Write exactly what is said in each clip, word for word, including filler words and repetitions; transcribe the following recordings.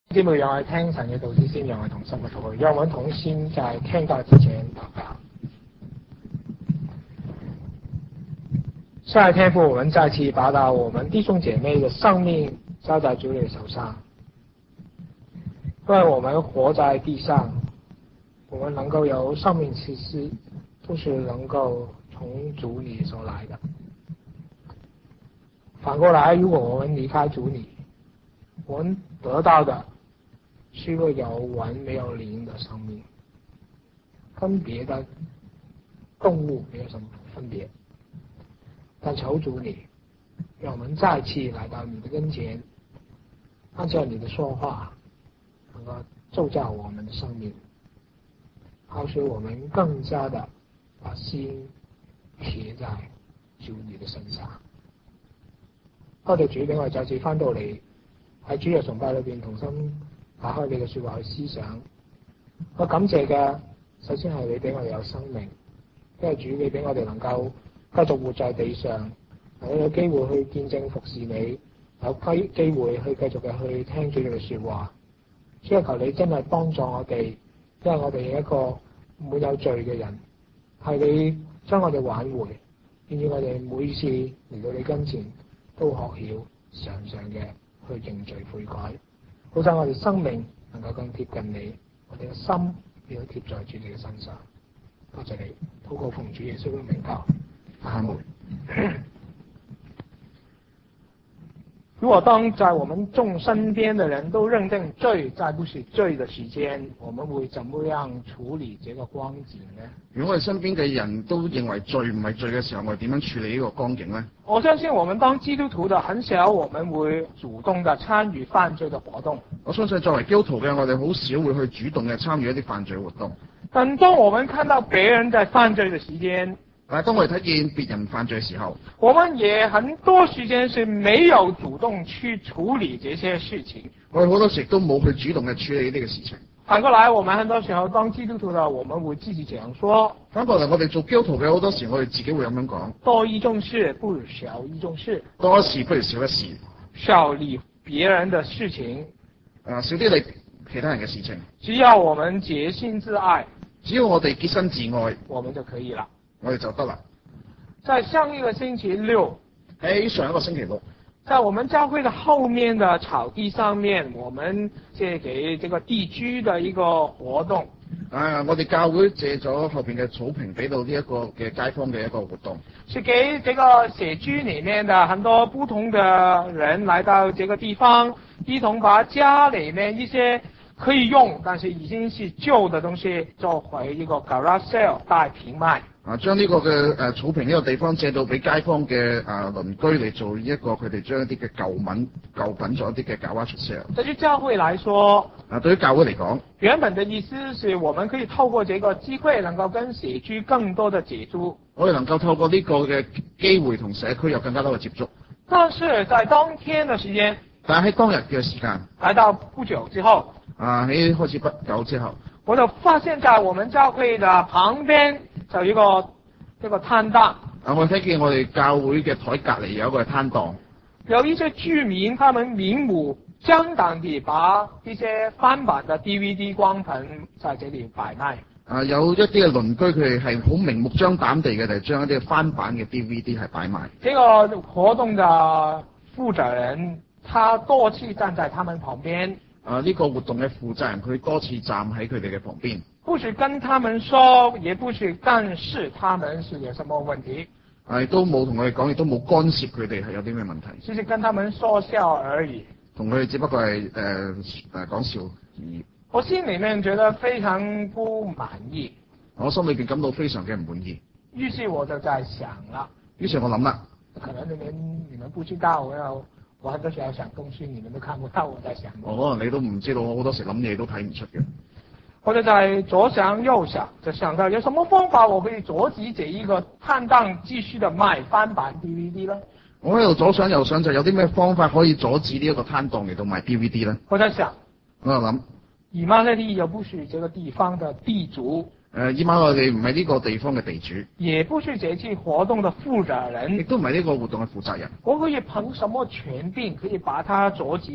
姊妹，讓我哋聽神嘅道之先，讓我哋同心嘅禱告，讓我們同心在聽到之前禱告。上來天父，我們再次把到我們弟兄姐妹的生命交在主你手上，因為我們活在地上，我們能夠有生命氣息，都是能夠從主你所來的。反過來，如果我們離開主你，我們得到的是一個有魂沒有靈的生命，跟別的動物沒有什麼分別。但求主你，讓我們再次來到你的跟前，按照你的說話，能夠造就我們的生命，好使我們更加的把心貼在主你的身上。多謝主，俾我哋再次翻到嚟喺主日崇拜裏邊同心打開你嘅說話去思想。我感謝嘅，首先係你俾我哋有生命，因為主你俾我哋能夠繼續活在地上，我有機會去見證服侍你，有機機會去繼續嘅去聽主你嘅說話。所以求你真係幫助我哋，因為我哋係一個滿有罪嘅人，係你將我哋挽回，願意我哋每次嚟到你跟前都學曉常常嘅去認罪悔改，好使我哋生命能夠更貼近你，我哋嘅心亦都貼在主你嘅身上。多謝你，禱告奉主耶穌嘅名求，阿門。如果當在我們眾身邊的人都認定罪再不是罪的時間，我們會怎麼樣處理這個光景呢？ 如果我哋身邊嘅人都認為罪唔係罪嘅時候，我哋點樣處理呢個光景呢？ 我相信我們當基督徒的很少我們會主動的參與犯罪的活動。 我相信作為基督徒嘅我哋好少會去主動嘅參與一啲犯罪活動。 但當我們看到別人在犯罪的時間， 但係當我哋睇見別人犯罪嘅時候， 我們也很多時間是沒有主動去處理這些事情。 我哋好多時都冇去主動嘅處理呢個事情。 反過來，我們很多時候當基督徒的，我們會自己這樣說。 反過來，我哋做基督徒嘅好多時，我哋自己會咁樣講： 多一重事不如少一重事， 多一事不如少一事， 少理別人的事情， 啊，少啲理其他人嘅事情。 只要我們潔心自愛， 只要我哋潔身自愛， 我們就可以了。 我哋就得啦。 在上一個星期六， 喺上一個星期六， 在我們教會的後面的草地上面，我們借給這個地區的一個活動。 啊，我哋教會借咗後邊嘅草坪俾到呢一個嘅街坊嘅一個活動， 是給這個社區裏面的很多不同的人來到這個地方，一同把家裏面一些可以用但是已經是舊的東西做回一個 garage sale 大平賣。 啊，將呢個嘅誒草坪呢個地方借到俾街坊嘅啊鄰居嚟做一個佢哋將一啲嘅舊品舊品做一啲嘅 garage sale。 對於教會來說， 啊，對於教會嚟講， 原本的意思是我們可以透過這個機會，能夠跟社區更多的接觸。 我哋能夠透過呢個嘅機會同社區有更加多嘅接觸。 但是在當天的時間， 但係喺當日嘅時間， 來到不久之後， 啊喺開始不久之後， 我就發現在我們教會的旁邊就有一個一個攤檔。 啊，我睇見我哋教會嘅台隔離有一個攤檔， 有一些居民，他們明目張膽地把一些翻版的 D V D 光盤在這裡擺賣。 啊，有一啲嘅鄰居佢哋係好明目張膽地嘅，就將一啲翻版嘅 D V D 係擺賣。 這個活動的負責人，他多次站在他們旁邊。 啊，呢、這個活動嘅負責人佢多次站喺佢哋嘅旁邊。 不是跟他們說，也不是干涉他們是有什麼問題。 係都冇同佢哋講，亦都冇干涉佢哋係有啲咩問題。 只是跟他們說笑而已。 同佢哋只不過係誒誒講笑而已。 我心裡面覺得非常不滿意。 我心裏邊感到非常嘅唔滿意。 於是我就在想啦。 於是我諗啦。 可能你們你們不知道，我要我很多時候想東西，你們都看不到我在想。 我、哦、可能你都唔知道，我好多時諗嘢都睇唔出嘅。 我就在左想右想，就想到有什麼方法我可以阻止這一個攤檔繼續的賣翻版 D V D 呢？ 我喺度左想右想，就有啲咩方法可以阻止呢一個攤檔嚟到賣 D V D 呢？ 我在想， 我喺度諗， 以馬內利又不是這個地方的地主。 誒、呃，以馬內利唔係呢個地方嘅地主， 也不是這次活動的負責人， 亦都唔係呢個活動嘅負責人。 我可以憑什麼權柄可以把他阻止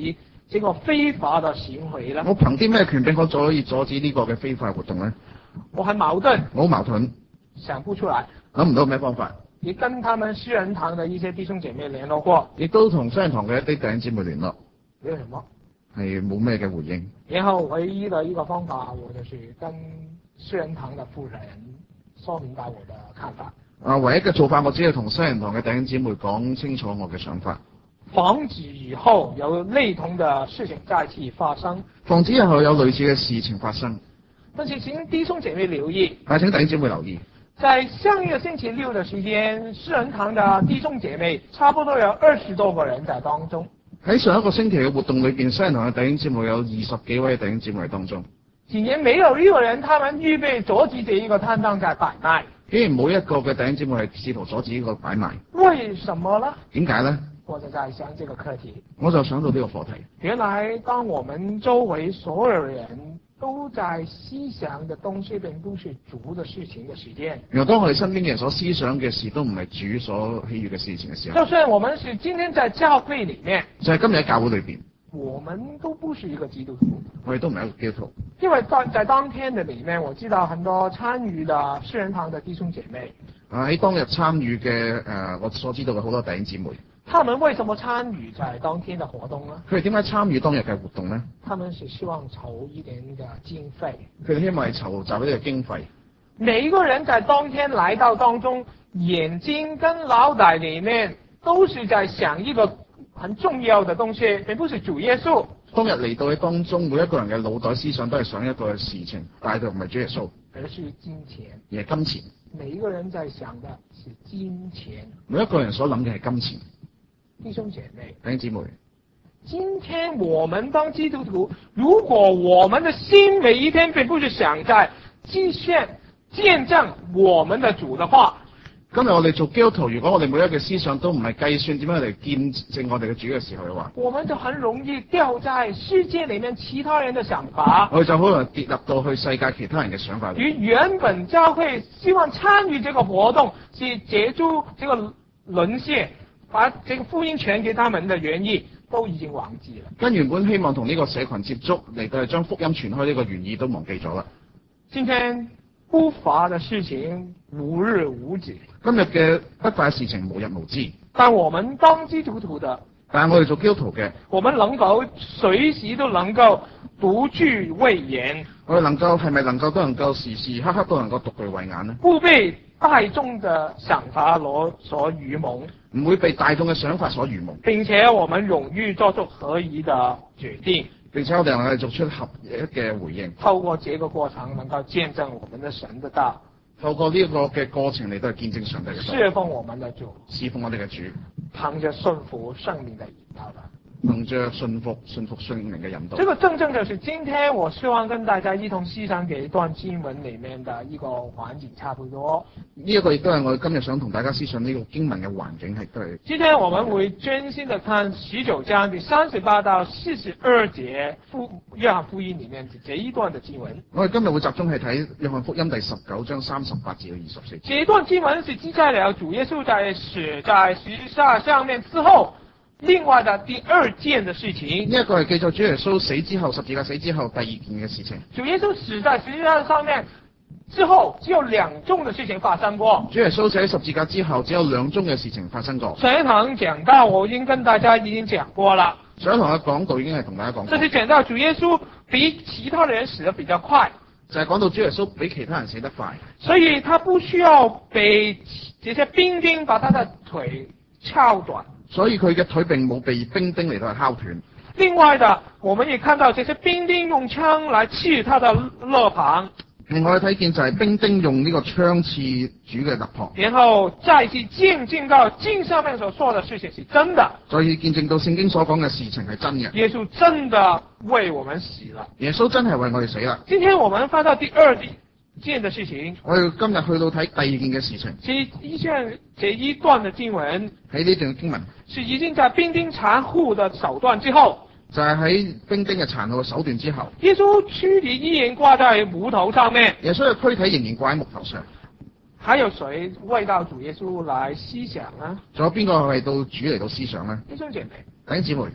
這個非法的行為呢？ 我憑啲咩權柄可可以阻止呢個嘅非法活動咧？ 我很矛盾， 我好矛盾， 想不出來。 諗唔到咩方法。 也跟他們詩人堂的一些弟兄姐妹聯絡過， 亦都同詩人堂嘅一啲弟兄姊妹聯絡， 沒有什麼， 係冇咩嘅回應。 然後唯一的一個方法，我就是跟詩人堂的負責人說明白我的看法。 啊，唯一嘅做法，我只係同詩人堂嘅弟兄姊妹講清楚我嘅想法， 防止以後有類同的事情再次發生。 防止日後有類似嘅事情發生。 但是請弟兄姐妹留意， 但請弟兄姊妹留意。 在上一個星期六的時間，詩人堂的弟兄姐妹差不多有二十多個人在當中。 喺上一個星期嘅活動裏邊，詩人堂嘅弟兄姊妹有二十幾位弟兄姊妹喺當中。 竟然沒有一個人，他們預備阻止這一個攤檔在擺賣。 竟然冇一個嘅弟兄姊妹係試圖阻止呢個擺賣。 為什麼呢？ 點解呢？ 我就在想這個課題。 我就想到呢個課題。 原來當我們周圍所有人都在思想的東西，並不是主的事情的時間。 原來當我哋身邊嘅人所思想嘅事都唔係主所喜悅嘅事情嘅時候。 就算我們是今天在教會裏面， 就係今日喺教會裏邊， 我們都不是一個基督徒。 我哋都唔係一個基督徒。 因為在在當天的裏面，我知道很多參與的詩人堂的弟兄姐妹。 啊！喺當日參與嘅誒，我所知道嘅好多弟兄姊妹。 他們為什麼參與在當天的活動呢？ 佢哋點解參與當日嘅活動呢？ 他們是希望籌一點嘅經費。 佢哋希望係籌集呢個經費。 每一個人在當天來到當中，眼睛跟腦袋裏面都是在想一個很重要的東西，並不是主耶穌。 當日嚟到喺當中，每一個人嘅腦袋思想都係想一個事情，但係佢唔係主耶穌， 而是金錢， 而係金錢。 每一個人在想的是金錢， 每一個人所諗嘅係金錢。 弟兄姐妹， 弟兄姊妹， 今天我們當基督徒，如果我們的心每一天並不是想在繼續見證我們的主的話， 今日我哋做基督徒，如果我哋每一個思想都唔係計算點樣嚟見證我哋嘅主嘅時候嘅話， 我們就很容易掉在世界裏面其他人的想法， 我哋就可能跌入到去世界其他人嘅想法裏。 與原本教會希望參與這個活動，是接觸這個淪陷，把這個福音傳給他們的原意，都已經忘記了。 跟原本希望同呢個社群接觸嚟到係將福音傳開呢個原意都忘記咗啦。 今天不法的事情無日無止。 今日嘅不法嘅事情無日無之。 但我們當基督徒的， 但係我哋做基督徒嘅， 我們能夠隨時都能夠獨具慧眼。 我哋能夠係咪能夠都能夠時時刻刻都能夠獨具慧眼呢？ 不被大眾的想法所所愚蒙， 唔會被大眾嘅想法所愚蒙， 並且我們勇於作出合宜的決定， 並且我哋能夠作出合一嘅回應。 透過這個過程，能夠見證我們的神的道， 透過呢個嘅過程嚟到見證上帝嘅道， 侍奉我們的主， 侍奉我哋嘅主， 憑着順服聖靈的引導的。 憑着信服信服聖靈嘅引導。 這個正正就是今天我希望跟大家一同思想嘅一段經文裏面的一個環境差不多。 呢一個亦都係我今日想同大家思想呢個經文嘅環境係都係。 今天我們會專心的看十九章第三十八到四十二節福約翰福音裏面這一段的經文。 我哋今日會集中係睇約翰福音第十九章三十八至到二十四節。 這一段經文是記載了主耶穌在死在十字架上面之後，另外的第二件的事情。 呢一個係記載主耶穌死之後，十字架死之後第二件嘅事情。 主耶穌死在十字架上面之後，只有兩種的事情發生過。 主耶穌死喺十字架之後，只有兩種嘅事情發生過。 上一堂講到，我已經跟大家已經講過了。 上一堂嘅講道已經係同大家講過。 這是講到主耶穌比其他人死得比較快， 就係講到主耶穌比其他人死得快， 所以他不需要被這些兵丁把他的腿撬斷。 所以佢嘅腿並冇被兵丁嚟到係敲斷。 另外的，我們也看到這些兵丁用槍來刺他的肋旁。 另外睇見就係兵丁用呢個槍刺主嘅肋旁。 然後再次見證到經上面所說的事情是真的。 再次見證到聖經所講嘅事情係真嘅。 耶穌真的為我們死了。 耶穌真係為我哋死啦。 今天我們翻到第二件的事情。 我哋今日去到睇第二件嘅事情。 這一件這一段的經文， 喺呢段經文是已經在兵丁殘酷的手段之後， 就係喺兵丁嘅殘酷嘅手段之後， 耶穌軀體依然掛在木頭上面。 耶穌嘅軀體仍然掛喺木頭上。 還有誰為到主耶穌來思想呢？ 仲有邊個為到主嚟到思想呢？ 弟兄姐妹， 弟兄姊妹，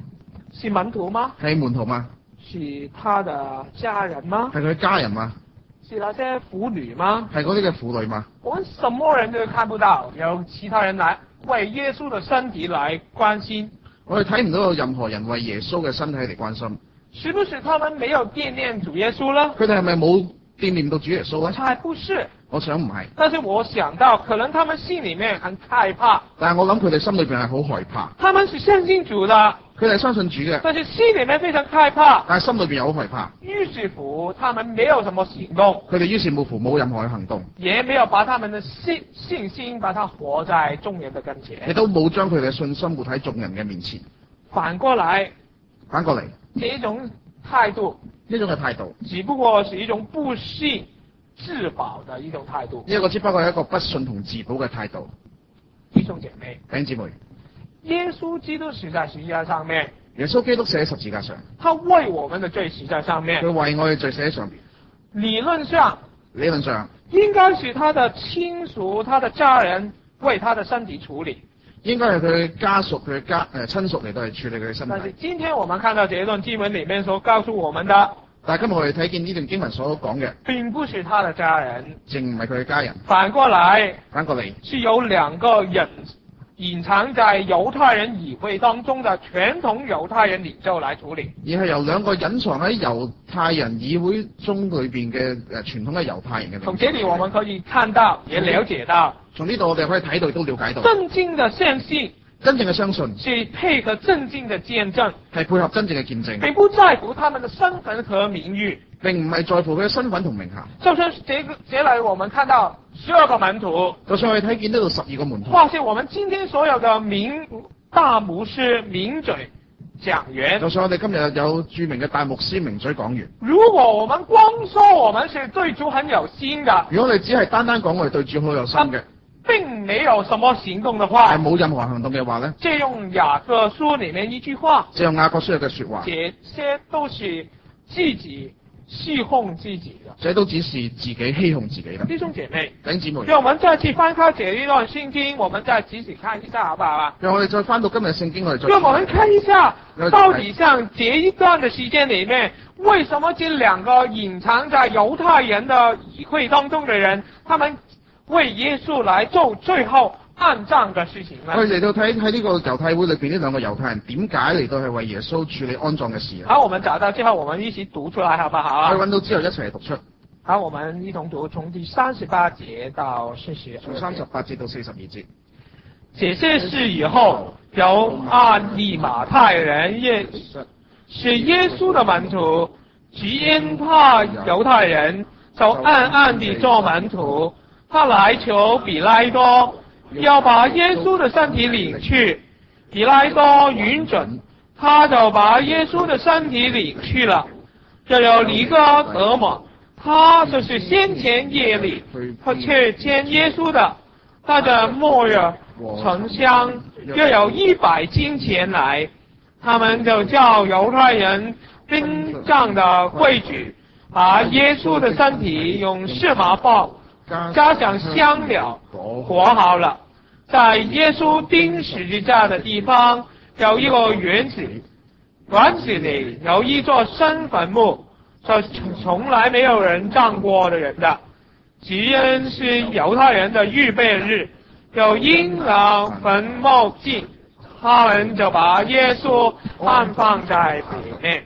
是門徒嗎？ 係門徒嗎？ 是他的家人嗎？ 係佢家人嗎？ 是那些婦女嗎？ 係嗰啲嘅婦女嗎？ 我們什麼人都看不到，有其他人來為耶穌的身體來關心。 我哋睇唔到有任何人為耶穌嘅身體嚟關心。 是不是他們沒有惦念主耶穌呢？ 佢哋係咪冇惦念到主耶穌咧？ 我猜不是。 我想唔係。 但是我想到，可能他們心裏面很害怕。 但係我諗佢哋心裏邊係好害怕。 他們是相信主的， 佢哋係相信主嘅， 但是心裏面非常害怕。 但係心裏邊又好害怕。 於是乎，他們沒有什麼行動。 佢哋於是乎冇任何嘅行動， 也沒有把他們的信信心，把它活在眾人的跟前。 亦都冇將佢哋嘅信心活喺眾人嘅面前。 反過來， 反過嚟， 這種態度， 呢種嘅態度， 只不過是一種不信自保的一種態度。 呢一個只不過係一個不信同自保嘅態度。 弟兄姐妹， 弟兄姊妹， 耶穌基督死在十字架上面， 耶穌基督死喺十字架上， 他為我們的罪死在上面。 佢為我哋罪死喺上邊。 理論上， 理論上應該是他的親屬、他的家人為他的身體處理。 應該係佢家屬、佢家誒親屬嚟到嚟處理佢嘅身體。 但是今天我們看到這段經文裏面所告訴我們的， 但係今日我哋睇見呢段經文所講嘅， 並不是他的家人， 淨唔係佢嘅家人。 反過來， 反過嚟是有兩個隱隱藏在猶太人議會當中的傳統猶太人領袖來處理， 而係由兩個隱藏喺猶太人議會中裏邊嘅誒傳統嘅猶太人嘅。 從這裏我們可以看到，也了解到， 從呢度我哋可以睇到，都了解到， 真正的相信， 真正嘅相信是配合真正的見證， 係配合真正嘅見證， 並不在乎他們的身份和名譽， 並唔係在乎佢嘅身份同名銜。 就像這個，接來我們看到十二個門徒， 就算我哋睇見呢度十二個門徒， 或是我們今天所有的名大牧師、名嘴、講員， 就算我哋今日有著名嘅大牧師、名嘴講員， 如果我們光說我們是對主很有心的， 如果我哋只係單單講我哋對主好有心嘅， 並沒有什麼行動的話， 係冇任何行動嘅話咧， 借用雅各書裏面一句話， 借用雅各書嘅說話， 這些都是自己欺哄自己的， 這都只是自己欺哄自己啦。 弟兄姐妹， 弟兄姊妹， 讓我們再次翻開這一段聖經，我們再仔細看一下，好不好啊？ 讓我哋再翻到今日聖經，我哋再讓我們看一下，到底像這一段的時間裏面，為什麼這兩個隱藏在猶太人的議會當中的人，他們為耶穌來做最後安葬嘅事情呢？ 我哋嚟到睇喺呢個猶太會裏邊呢兩個猶太人點解嚟到係為耶穌處理安葬嘅事啊？ 好，我們找到之後，我們一起讀出來，好不好啊？ 我哋揾到之後一齊嚟讀出。 好，我們一同讀從第三十八節到四十。 從三十八節到四十二節。 這些事以後，有阿利馬太人耶是耶穌的門徒，只因怕猶太人，就暗暗地做門徒。他來求彼拉多，要把耶穌的身體領去。彼拉多允准，他就把耶穌的身體領去了。又有尼哥德摩，他就是先前夜裏他去見耶穌的，他的末日沉香約有一百斤錢來，他們就叫猶太人殯葬的規矩，把耶穌的身體用細麻布加上香料裹好了，在耶穌釘十字架的地方有一個園子，園子裏有一座深墳墓，是從來沒有人葬過的人的，只因是猶太人的預備日，有陰囊墳墓記，他們就把耶穌安放在裏面。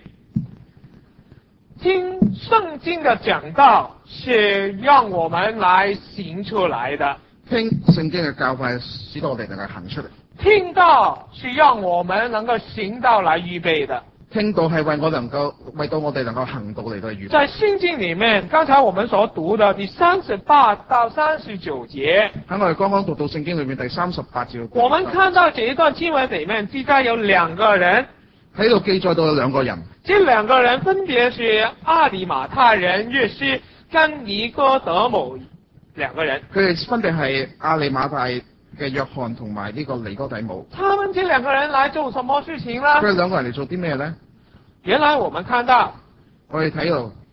聽聖經的講道是讓我們來行出來的， 聽聖經嘅教訓使到我哋能夠行出嚟。 聽道是讓我們能夠行道來預備的。 聽道係為我能夠為到我哋能夠行道嚟到預備。 在聖經裏面，剛才我們所讀的第三十八到三十九節， 喺我哋剛剛讀到聖經裏面第三十八節， 我們看到這一段經文裏面記載有兩個人， 喺度記載到有兩個人， 這兩個人分別是阿里馬太人約瑟跟尼哥德摩兩個人。 佢哋分別係阿里馬太嘅約翰同埋呢個尼哥底母。 他們這兩個人來做什麼事情呢？ 佢哋兩個人嚟做啲咩咧？ 原來我們看到， 我哋睇到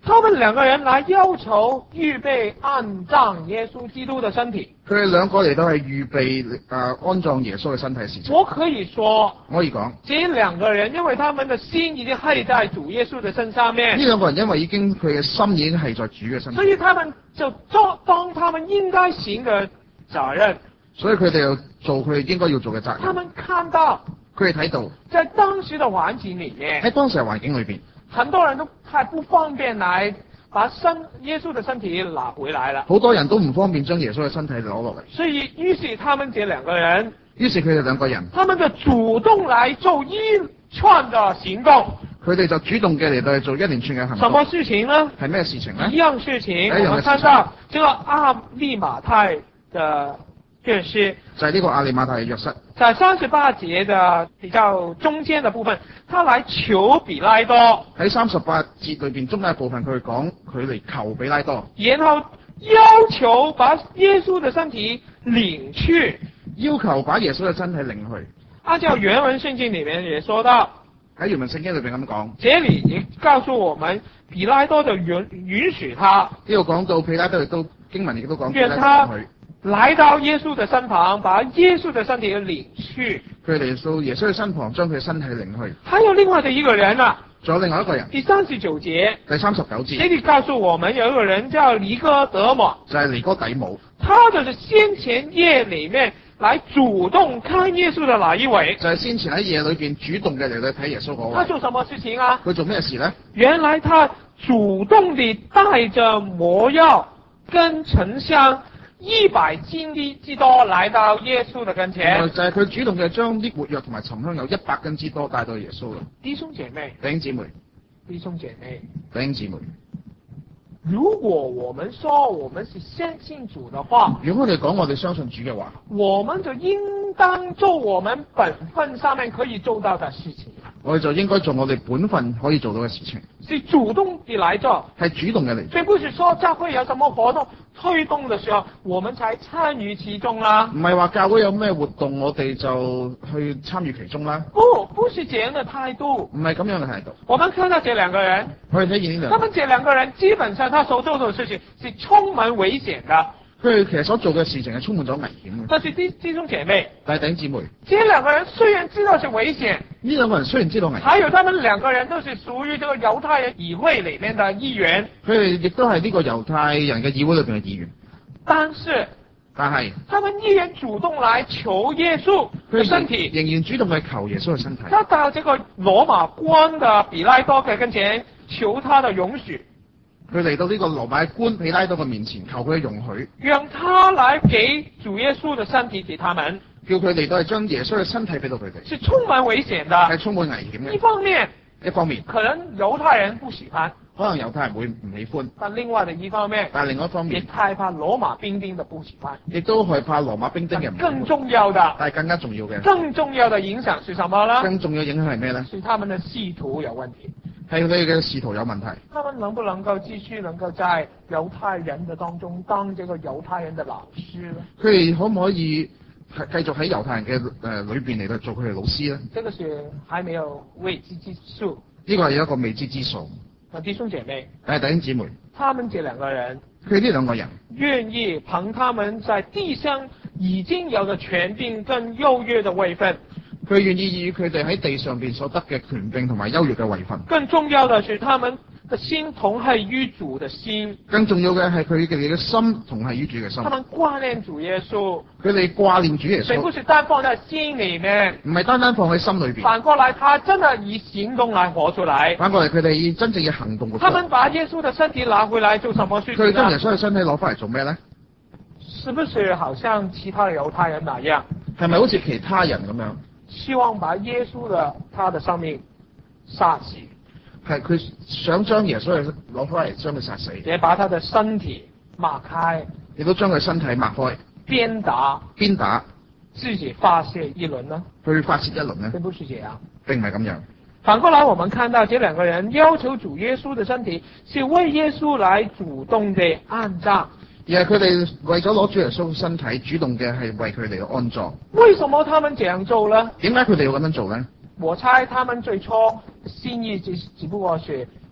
他們兩個人來要求預備安葬耶穌基督的身體。 佢哋兩個嚟到係預備誒、呃、安葬耶穌嘅身體事情。 我可以說， 我可以講， 這兩個人因為他們的心已經繫在主耶穌的身上面， 呢兩個人因為已經佢嘅心已經係在主嘅身上， 所以他們就做當他們應該行嘅責任。 所以佢哋又做佢哋應該要做嘅責任。 他們看到， 佢哋睇到， 在當時的環境裏面， 喺當時嘅環境裏邊， 很多人都太不方便來把身耶穌的身體拿回來了。 好多人都唔方便將耶穌嘅身體攞落嚟， 所以於是他們這兩個人， 於是佢哋兩個人， 他們就主動來做一串的行動。 佢哋就主動嘅嚟到去做一連串嘅行動。 什麼事情呢？ 係咩事情呢？ 一樣事情， 一樣嘅事情。 我們看到這個阿利馬太的約瑟， 就係呢個亞利馬太嘅約瑟， 在三十八節的比較中間的部分，他來求比拉多。 喺三十八節裏邊中間嘅部分，佢講佢嚟求比拉多， 然後要求把耶穌的身體領去， 要求把耶穌嘅身體領去。 按照原文聖經裏面也說到， 喺原文聖經裏邊咁講， 這裏也告訴我們，比拉多就允允許他呢度講到比拉多亦都經文亦都講， 讓他來到耶穌的身旁，把耶穌的身體領去。 佢嚟到耶穌嘅身旁，將佢嘅身體領去。 還有另外的一個人啊， 仲有另外一個人。 第三十九節， 第三十九節， 這裏告訴我們有一個人叫尼哥德摩， 就係尼哥底母， 他就是先前夜裏面來主動看耶穌的那一位。 就係先前喺夜裏邊主動嘅嚟到睇耶穌嗰位。 他做什麼事情啊？ 佢做咩事呢？ 原來他主動地帶着魔藥跟沉香一百斤的之多來到耶穌的跟前。 就係佢主動嘅將啲沒藥同埋沉香有一百斤之多帶到耶穌啦。 弟兄姐妹， 弟兄姊妹， 弟兄姐妹， 弟兄姊妹， 如果我們說我們是相信主的話， 如果我哋講我哋相信主嘅話， 我們就應當做我們本分上面可以做到的事情。 我哋就應該做我哋本分可以做到嘅事情， 是主動地來做， 係主動嘅嚟做。 所以不是說教會有什麼活動推動的時候，我們才參與其中啦。 唔係話教會有咩活動，我哋就去參與其中啦。 不，不是這樣的態度。 唔係咁樣嘅態度。 我們看到這兩個人， 我哋睇見呢兩個人， 他們這兩個人基本上他所做的事情是充滿危險的。 佢哋其實所做嘅事情係充滿咗危險嘅。 但是弟弟兄姐妹， 但係弟兄姊妹， 這兩個人雖然知道是危險， 呢兩個人雖然知道危險， 還有他們兩個人都是屬於這個猶太人議會裏面的議員， 佢哋亦都係呢個猶太人嘅議會裏邊嘅議員。 但是， 但係他們依然主動來求耶穌的身體， 仍然主動去求耶穌嘅身體。 他到這個羅馬官的比拉多嘅跟前求他的容許。 佢嚟到呢個羅馬官彼拉多嘅面前，求佢嘅容許， 讓他來給主耶穌的身體給他們， 叫佢嚟到係將耶穌嘅身體俾到佢哋， 是充滿危險的， 係充滿危險嘅。 一方面， 一方面可能猶太人不喜歡， 可能猶太人會唔喜歡， 但另外的一方面， 但係另外一方也面， 害怕羅馬兵丁的不喜歡， 亦都害怕羅馬兵丁嘅唔喜歡。 更重要的， 但係更加重要嘅， 更重要的影響是什麼呢？ 更重要影響係咩呢？ 是他們的仕途有問題， 係佢哋嘅仕途有問題。 他們能不能夠繼續能夠在猶太人的當中當這個猶太人的老師呢？ 佢哋可唔可以係繼續喺猶太人嘅誒裏邊嚟到做佢哋老師呢？ 這個是還沒有未知之數。 呢個係一個未知之數。 弟兄姐妹， 誒，弟兄姊妹， 他們這兩個人， 佢呢兩個人願意憑他們在地上已經有的權柄跟優越的位分， 佢願意以佢哋喺地上邊所得嘅權柄同埋優越嘅位份。 更重要的是，他們的心同係於主的心。 更重要嘅係佢哋嘅心同係於主嘅心。 他們掛念主耶穌， 佢哋掛念主耶穌， 並不是單放在心裏面， 唔係單單放喺心裏邊。 反過來，他真的以行動來活出來。 反過嚟，佢哋以真正嘅行動活出來。 他們把耶穌的身體拿回來做什麼事情呢？ 佢哋將耶穌嘅身體攞翻嚟做咩呢？ 是不是好像其他的猶太人那樣？ 係咪好似其他人咁樣？ 希望把耶穌的他的生命殺死， 係佢想將耶穌嘅攞翻嚟，將佢殺死， 也把他的身體擘開， 亦都將佢身體擘開， 鞭打， 鞭打， 自己發泄一輪呢？ 去發泄一輪呢？ 並不是這樣， 並唔係咁樣。 反過來，我們看到這兩個人要求主耶穌的身體，是為耶穌來主動地安葬。 而係佢哋為咗攞主耶穌身體，主動嘅係為佢哋嘅安葬。 為什麼他們這樣做呢？ 點解佢哋要咁樣做呢？ 我猜他們最初心意只只不過是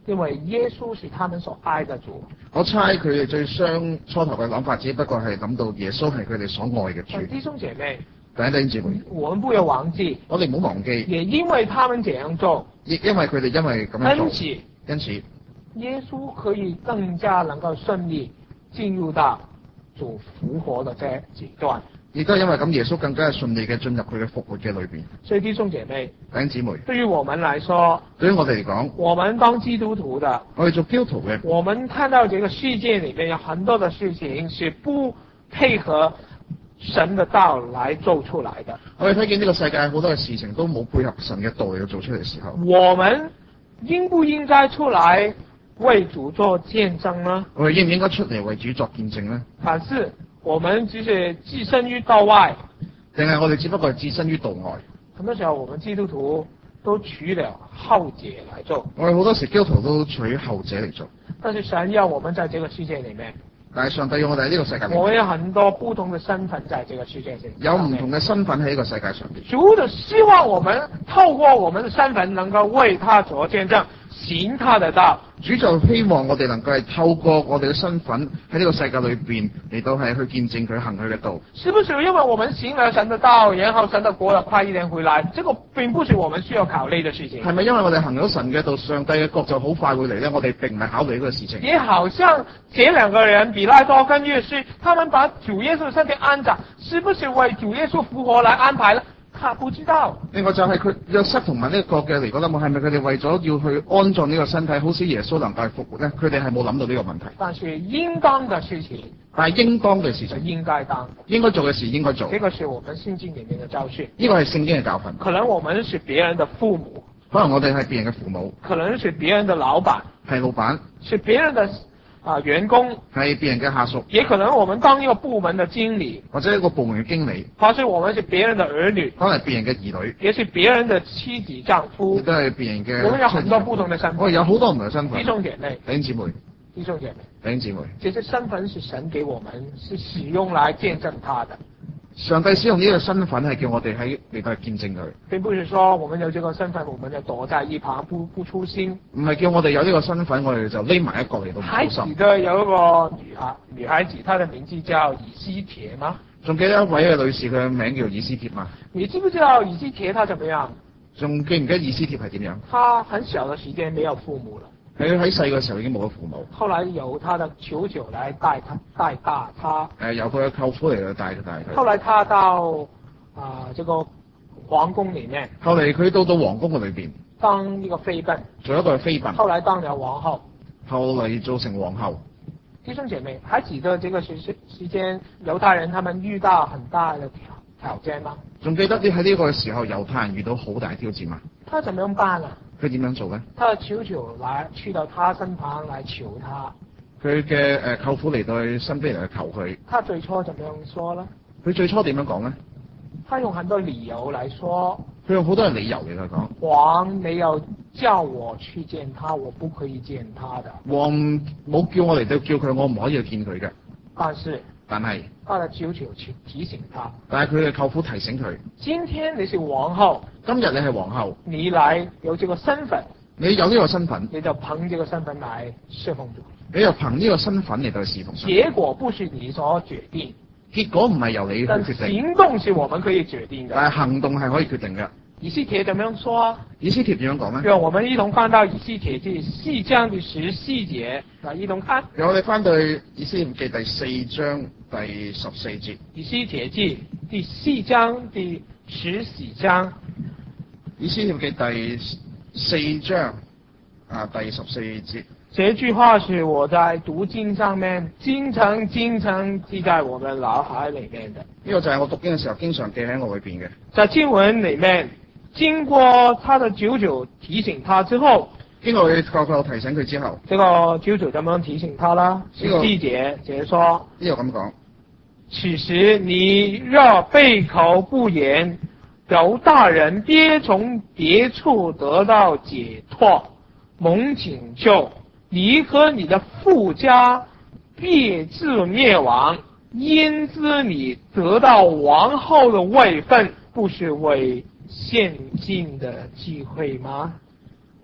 因為耶穌是他們所愛的主。 我猜佢哋最傷初頭嘅諗法，只不過係諗到耶穌係佢哋所愛嘅主。 弟兄姐妹， 弟兄姊妹， 我們不要忘記， 我哋唔好忘記， 也因為他們這樣做， 亦因為佢哋因為咁樣做， 因此， 因此耶穌可以更加能夠順利進入到主復活的這階段。 亦都係因為咁，耶穌更加係順利嘅進入佢嘅復活嘅裏邊。 所以弟兄姐妹， 弟兄姊妹， 對於我們來說， 對於我哋嚟講， 我們當基督徒的， 我哋做基督徒嘅， 我們看到這個世界裏面有很多的事情是不配合神的道來做出來的。 我哋睇見呢個世界好多嘅事情都冇配合神嘅道嚟做出嚟嘅時候， 我們應不應該出來為主做見證呢？ 我哋應唔應該出嚟為主作見證呢？ 還是我們只是置身於道外？ 定係我哋只不過係置身於道外？ 很多時候，我們基督徒都取了後者來做。 我哋好多時基督徒都取後者嚟做。 但是神要我們在這個世界裏面， 但係上帝要我哋喺呢個世界裏面， 我們有很多不同的身份在這個世界上， 有唔同嘅身份喺呢個世界上邊。 主就希望我們透過我們的身份，能夠為他做見證，行他的道。 主就希望我哋能夠係透過我哋嘅身份喺呢個世界裏邊嚟到係去見證佢行佢嘅道。 是不是因為我們行了神的道，然後神的國要快一點回來？這個並不是我們需要考慮的事情。 係咪因為我哋行咗神嘅道，上帝嘅國就好快會嚟呢？我哋並唔係考慮呢個事情。 也好像這兩個人，比拉多跟約瑟，他們把主耶穌的身體安葬，是不是為主耶穌復活來安排呢？他不知道。 另外就係佢約瑟同埋呢個嘅尼哥底母，係咪佢哋為咗要去安葬呢個身體，好使耶穌能夠復活呢？佢哋係冇諗到呢個問題。 但是應當的事情， 但係應當嘅事是情， 應該當， 應該做嘅事應該做。 這個是我們聖經裏面的教訓。 呢個係聖經嘅教訓。 可能我們是別人的父母， 可能我哋係別人嘅父母， 可能是別人的老闆， 係老闆， 是別人的啊、呃、員工， 係別人嘅下屬， 也可能我們當一個部門的經理， 或者一個部門嘅經理， 或者我們是別人的兒女， 可能係別人嘅兒女， 也是別人的妻子丈夫， 亦都係別人嘅。 我們有很多不同的身份。 我哋有好多唔同嘅身份。 弟兄姐妹， 弟兄姊妹， 弟兄姐妹， 弟兄姊妹， 這些身份是神給我們，是使用來見證他的。 上帝使用呢個身份係叫我哋喺嚟到見證佢， 並不是說我們有這個身份，我們就躲在一旁不不出聲。 唔係叫我哋有呢個身份，我哋就匿埋一角嚟到唔還出聲。 記得有一個女孩，女孩子，她的名字叫以西帖嗎？ 仲記得一位嘅女士，佢嘅名叫以斯帖嘛？ 你知不知道以西帖她怎麼樣？ 仲記唔記得以斯帖係點樣？ 她很小的時間沒有父母了。 佢喺細個時候已經冇咗父母。 後來由他的舅舅來帶他帶大他。 誒，由佢嘅舅父嚟到帶佢帶佢。 後來他到啊、呃、這個皇宮裡面。 後嚟佢到到皇宮嘅裏邊， 當一個妃嬪。 做一個妃嬪。 後來當了皇后。 後嚟做成皇后。 弟兄姐妹，還記得這個時時時間猶太人他們遇到很大的挑挑戰嗎？ 仲記得你喺呢個時候猶太人遇到好大挑戰嗎？ 他怎麼樣辦啊？ 佢點樣做咧？ 他的舅舅來去到他身旁來求他。 佢嘅誒舅父嚟到佢身邊嚟求佢。 他最初怎麼樣說呢？ 佢最初點樣講咧？ 他用很多理由來說。 佢用好多嘅理由嚟到講。 王沒有叫我去見他，我不可以見他的。 王冇叫我嚟到叫佢，我唔可以去見佢嘅。 但是。 但係。 他的舅舅去提醒他。 但係佢嘅舅父提醒佢。 今天你是皇后。 今日你係皇后。 你來有這個身份。 你有呢個身份。 你就憑這個身份來侍奉主。 你就憑呢個身份嚟到侍奉。 結果不是你所決定。 結果唔係由你去決定。 但行動是我們可以決定的。 但係行動係可以決定嘅。 以西帖怎麼樣說啊？ 以西帖點樣講呢？ 讓我們一同翻到以西帖記四章第十四節，來一同看。 讓我哋翻到以西帖記第四章第十四節。 以西帖記第四章第十四章。 以西帖記第四章啊第十四節。 這句話是我在讀經上面經常經常記在我們腦海裏面的。 呢個就係我讀經嘅時候經常記喺我裏邊嘅。在經文裏面，經過他的舅舅提醒他之後， 經過佢舅舅提醒佢之後， 這個舅舅怎麼提醒他啦？細節解說。 呢個咁講。 此時你若閉口不言，猶大人必從別處得到解脫，蒙拯救。你和你的父家必自滅亡，因知你得到王后的位分，不是為現今的機會嗎？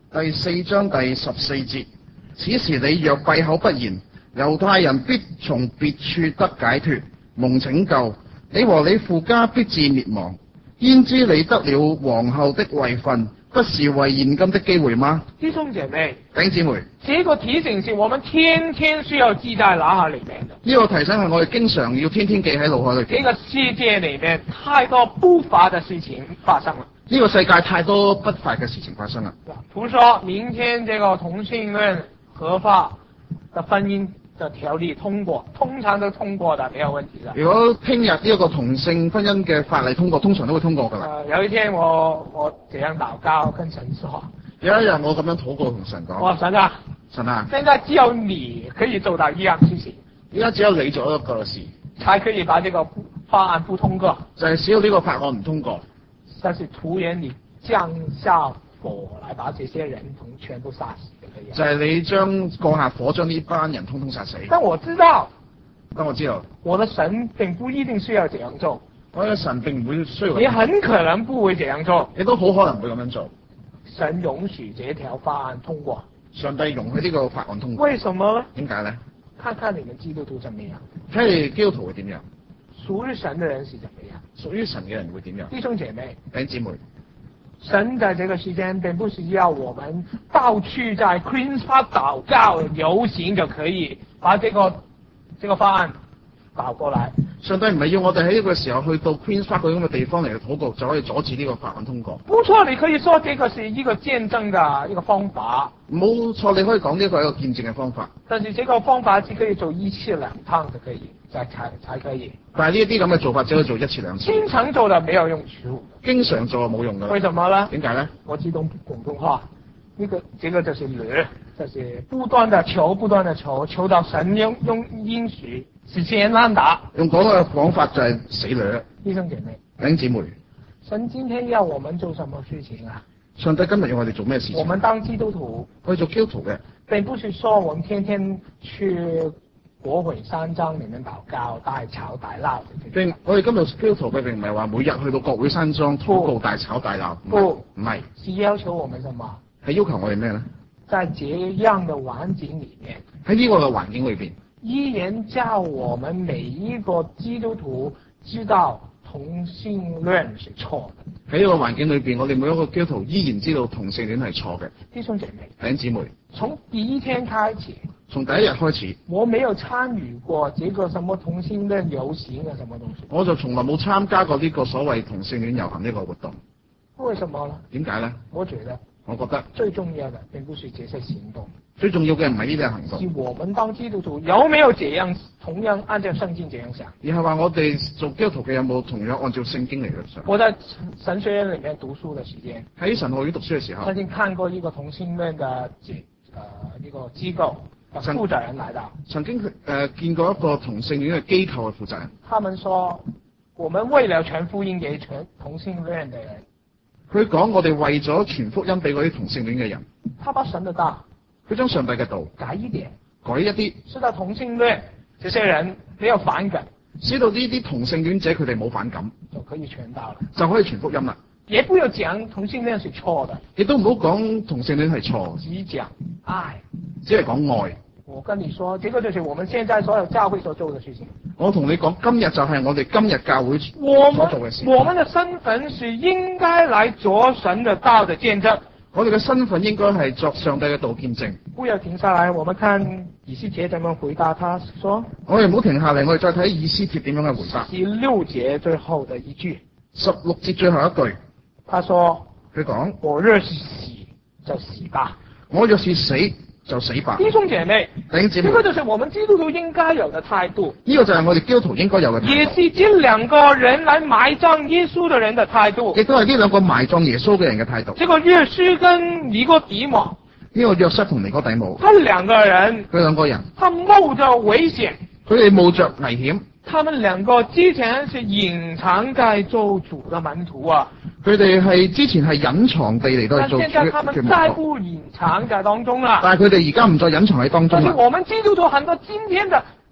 第四章第十四節，此時你若閉口不言，猶太人必從別處得解脫，蒙拯救，你和你父家必至滅亡。焉知你得了皇后的位分，不是為現今的機會嗎？ 弟兄姐妹， 弟兄姊妹， 這個提醒是我們天天需要記在腦海裏面的。 呢個提醒係我哋經常要天天記喺腦海裏邊。 這個世界裏面太多不法的事情發生了。 呢個世界太多不法嘅事情發生啦。 比如說明天這個同性戀合法的婚姻的條例通過，通常都通過的，沒有問題的。 如果聽日呢一個同性婚姻嘅法例通過，通常都會通過㗎啦。 呃，有一天我我這樣禱告跟神說， 有一日我咁樣禱告同神講， 我神啊， 神啊， 現在只有你可以做到一樣事情， 而家只有你做一個事， 才可以把這個法案不通過， 就係只要呢個法案唔通過， 但是徒然你降下火來把這些人同全部殺死的樣， 就係你將降下火將呢班人通通殺死。 但我知道， 但我知道， 我的神並不一定需要這樣做， 我嘅神並唔會需要， 也很可能不會這樣做， 亦都好可能會咁樣做。 神容許這條法案通過， 上帝容許呢個法案通過。 為什麼呢？ 點解咧？ 看看你們基督徒怎麼樣， 睇你基督徒會點樣？ 屬於神的人是怎麼樣？ 屬於神嘅人會點樣？ 弟兄姐妹， 弟兄姊妹， 神在這個時間並不是要我們到處在 Queen's Park 禱告遊行就可以把這個這個法案搞過來。 上帝唔係要我哋喺呢個時候去到 Queen's Park 嗰咁嘅地方嚟禱告，就可以阻止呢個法案通過。 不錯，你可以說這個是一個見證的一個方法。 冇錯，你可以講呢個係一個見證嘅方法。 但是這個方法只可以做一次兩趟就可以，才才才可以。 但係呢一啲咁嘅做法只可以做一次兩次。 經常做的沒有用處。 經常做冇用㗎。 為什麼呢？ 點解咧？ 我知道廣東話，呢、這個這個就是捋，就是不斷的求，不斷的求，求到神用用應許實現難達。 用嗰個講法就係死捋。 弟兄姐妹， 弟兄姊妹， 神今天要我們做什麼事情啊？ 上帝今日要我哋做咩事情？ 我們當基督徒， 我哋做基督徒嘅， 並不是說我們天天去國會山莊裡面禱告、大吵大鬧。 並我哋今日基督徒嘅並唔係話每日去到國會山莊禱告、大吵大鬧。 不， 唔係， 是要求我們什麼？ 係要求我哋咩咧？ 在這樣的環境裡面， 喺呢個嘅環境裏邊， 依然叫我們每一個基督徒知道同性戀是錯的。 喺呢個環境裏邊，我哋每一個基督徒依然知道同性戀係錯嘅。 弟兄姐妹， 弟兄姊妹， 從第一天開始， 從第一日開始， 我沒有參與過這個什麼同性戀遊行啊，什麼東西， 我就從來冇參加過呢個所謂同性戀遊行呢個活動。 為什麼呢？ 點解咧？ 我覺得， 我覺得最重要的並不是這些行動， 最重要嘅唔係呢啲行動， 是我們當基督徒有沒有這樣同樣按照聖經這樣想， 而係話我哋做基督徒嘅有冇同樣按照聖經嚟嘅想。 我在神學院裡面讀書的時間， 喺神學院讀書嘅時候， 曾經看過一個同性戀的這呃一個機構的負責人來到， 曾經誒、呃、見過一個同性戀嘅機構嘅負責人， 他們說，我們為了傳福音給全同性戀的人， 佢講我哋為咗傳福音俾嗰啲同性戀嘅人， 他把神的道， 佢將上帝嘅道改一點， 改一啲， 使到同性戀這些人沒有反感， 使到呢啲同性戀者佢哋冇反感， 就可以傳道了， 就可以傳福音啦。 也不要講同性戀是錯的， 亦都唔好講同性戀係錯， 只講愛， 只係講愛。 我跟你說，這個就是我們現在所有教會所做的事情。 我同你講，今日就係我哋今日教會我所做嘅事。 我們的身份是應該來作神的道的見證。 我哋嘅身份應該係作上帝嘅道見證。 不要停下來，我們看以斯帖怎麼回答他說。 我哋唔好停下嚟，我哋再睇以斯帖點樣嘅回答。 第六節最後的一句。 十六節最後一句。 他說： 佢講， 我若是死就死吧。 我若是死就死吧。 弟兄姐妹， 弟兄姐妹， 這個就是我們基督徒應該有的態度。 呢個就係我哋基督徒應該有嘅態度。 也是這兩個人來埋葬耶穌的人的態度。 亦都係呢兩個埋葬耶穌嘅人嘅態度。 這個約書跟尼哥底母， 呢個約瑟同尼哥底母， 他兩個人， 佢兩個人， 他冒着危險， 佢哋冒着危險。 他們兩個之前是隱藏在做主的門徒啊。 佢哋係之前係隱藏地嚟到做主嘅門徒。但現在他們再不隱藏在當中啦。 但係佢哋而家唔再隱藏喺當中啦。 但是我們基督徒很多今天的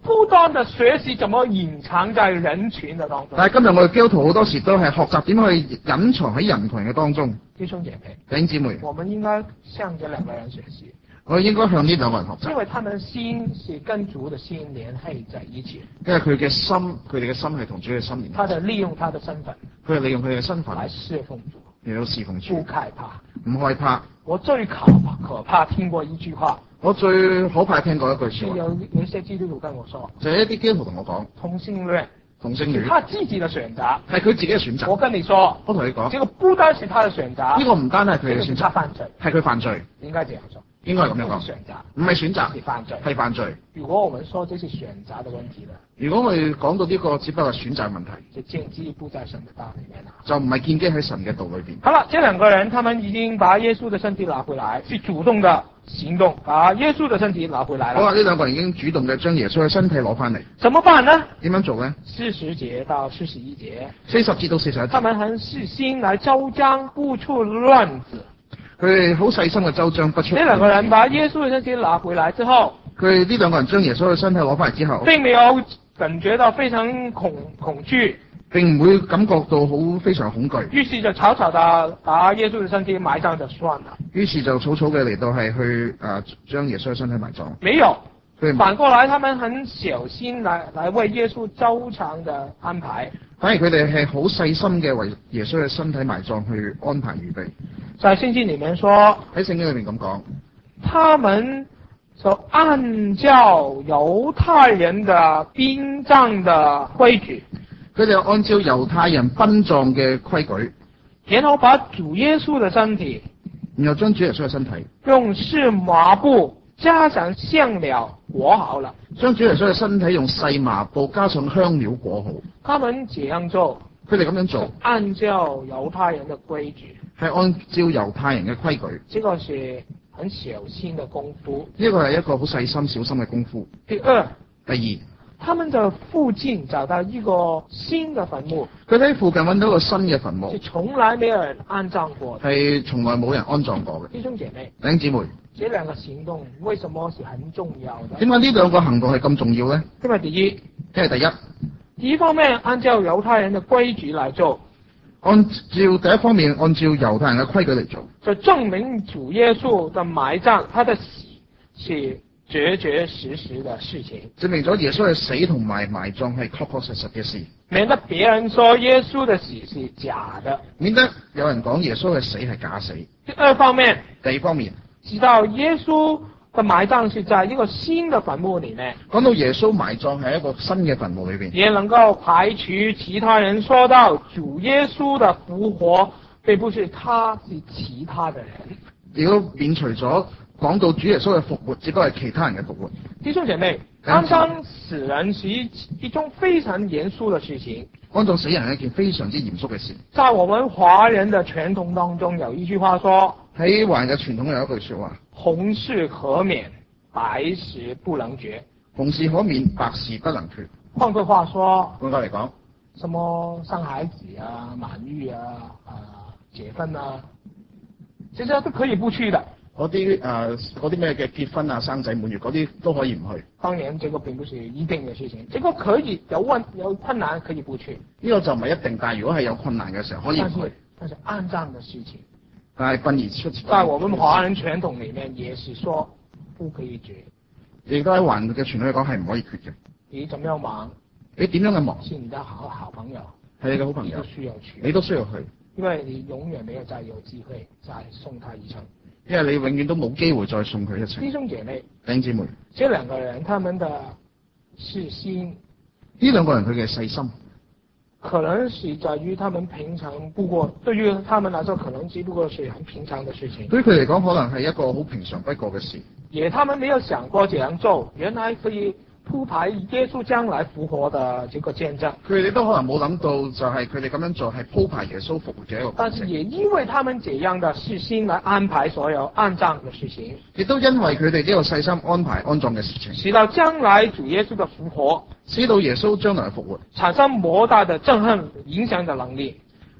不斷的學習怎麼隱藏在人群的當中。 但係今日我哋基督徒好多時都係學習點去隱藏喺人群嘅當中。 弟兄姐妹， 弟兄姊妹， 我們應該向這兩個人學習。 我應該向呢兩個人學習， 因為他們心是跟主的心聯繫在一起。 因為佢嘅心，佢哋嘅心係同主嘅心連。 他就利用他的身份， 佢係利用佢哋嘅身份來侍奉主， 嚟到侍奉主， 不害怕， 唔害怕。 我最可可怕聽過一句話， 我最可怕聽過一句說話， 有有一些基督徒跟我說， 就係一啲基督徒同我講， 同性戀， 同性戀， 他自己的選擇， 係佢自己嘅選擇。 我跟你說， 我同你講， 這個不單是他的選擇， 呢個唔單係佢嘅選擇， 他犯罪， 係佢犯罪， 應該這樣說。 應該係咁樣講， 選擇唔係選擇， 係犯罪， 係犯罪。 如果我們說這是選擇的問題呢， 如果我哋講到呢個只不過係選擇問題， 就建基不在神的道裏面啦， 就唔係建基喺神嘅道裏邊。 好了，這兩個人他們已經把耶穌的身體拿回來，是主動的行動，把耶穌的身體拿回來了。 好啦，呢兩個人已經主動嘅將耶穌嘅身體攞翻嚟， 怎麼辦呢？ 點樣做呢？ 四十節到四十一節， 四十節到四十一節， 他們很細心來周章，不出亂子。 佢哋好細心嘅周章不出。 這兩個人把耶穌嘅身體拿回來之後， 佢哋呢兩個人將耶穌嘅身體攞翻嚟之後， 並沒有感覺到非常恐恐懼， 並唔會感覺到好非常恐懼。 於是就草草地把耶穌嘅身體埋葬就算了。 於是就草草嘅嚟到係去誒將耶穌嘅身體埋葬。 沒有， 佢哋反過來，他們很小心來來為耶穌周詳的安排。 反而佢哋係好細心嘅為耶穌嘅身體埋葬去安排預備。 在聖經裡面說， 喺聖經裏面咁講， 他們就按照猶太人的殯葬的規矩， 佢哋按照猶太人殯葬嘅規矩， 然後把主耶穌的身體， 然後將主耶穌嘅身體用細麻布加上香料裹好了， 將主耶穌嘅身體用細麻布加上香料裹好。 他們這樣做， 佢哋咁樣做， 按照猶太人的規矩， 係按照猶太人嘅規矩。 這個是很小心的功夫。 呢個係一個好細心小心嘅功夫。 第二， 第二， 他們在附近找到一個新的墳墓， 佢喺附近揾到一個新嘅墳墓， 是從來沒有人安葬過的。 係從來冇人安葬過嘅。 弟兄姐妹， 弟兄姊妹， 這兩個行動為什麼是很重要的？ 點解呢兩個行動係咁重要呢？ 因為第一， 因為第一， 第一方面按照猶太人的規矩來做， 按照第一方面按照猶太人嘅規矩嚟做， 就證明主耶穌的埋葬，他的死是確確實實的事情， 證明咗耶穌嘅死同埋埋葬係確確實實嘅事， 免得別人說耶穌的死是假的。 免得有人講耶穌嘅死係假死。 第二方面， 第二方面， 知道耶穌的埋葬是在一個新的墳墓裏面， 講到耶穌埋葬喺一個新嘅墳墓裏邊， 也能夠排除其他人說到主耶穌的復活，並不是他，是其他的人。 亦都免除咗講到主耶穌嘅復活，只不過係其他人嘅復活。 弟兄姐妹，安葬死人是一一種非常嚴肅的事情。 安葬死人係一件非常之嚴肅嘅事。 在我們華人的傳統當中，有一句話說， 喺華人嘅傳統有一句說話： 紅事可免，白事不能絕。 紅事可免，白事不能絕。 換句話說， 換句嚟講， 什麼生孩子啊、滿月啊、啊結婚啊，其實都可以不去的。 嗰啲誒嗰啲咩嘅結婚啊、生仔滿月嗰啲都可以唔去。 當然，這個並不是一定嘅事情，這個可以有問有困難可以不去。 呢個就唔係一定，但係如果係有困難嘅時候可以唔去。 但是安葬嘅事情， 但係殯儀出前， 在我們華人傳統裡面也是說不可以絕。 亦都喺華人嘅傳統嚟講係唔可以缺嘅。 你怎麼樣忙？ 你點樣嘅忙？ 是你的好好朋友， 係你嘅好朋友， 你都需要去。 你都需要去， 因為你永遠沒有再有機會再送他一程。 因為你永遠都冇機會再送佢一程。 弟兄姐妹， 弟兄姊妹， 這兩個人他們的細心， 呢兩個人佢嘅細心， 可能是在於他們平常不過，對於他們來說，可能只不過是很平常的事情。 對於佢嚟講，可能係一個好平常不過嘅事。 也他們沒有想過這樣做，原來可以鋪排耶穌將來復活的這個見證。 佢哋都可能冇諗到，就係佢哋咁樣做係鋪排耶穌復活嘅一個。 但是也因為他們這樣的細心來安排所有安葬的事情， 亦都因為佢哋呢個細心安排安葬嘅事情， 使到將來主耶穌的復活， 使到耶穌將來嘅復活產生莫大的震撼影響的能力，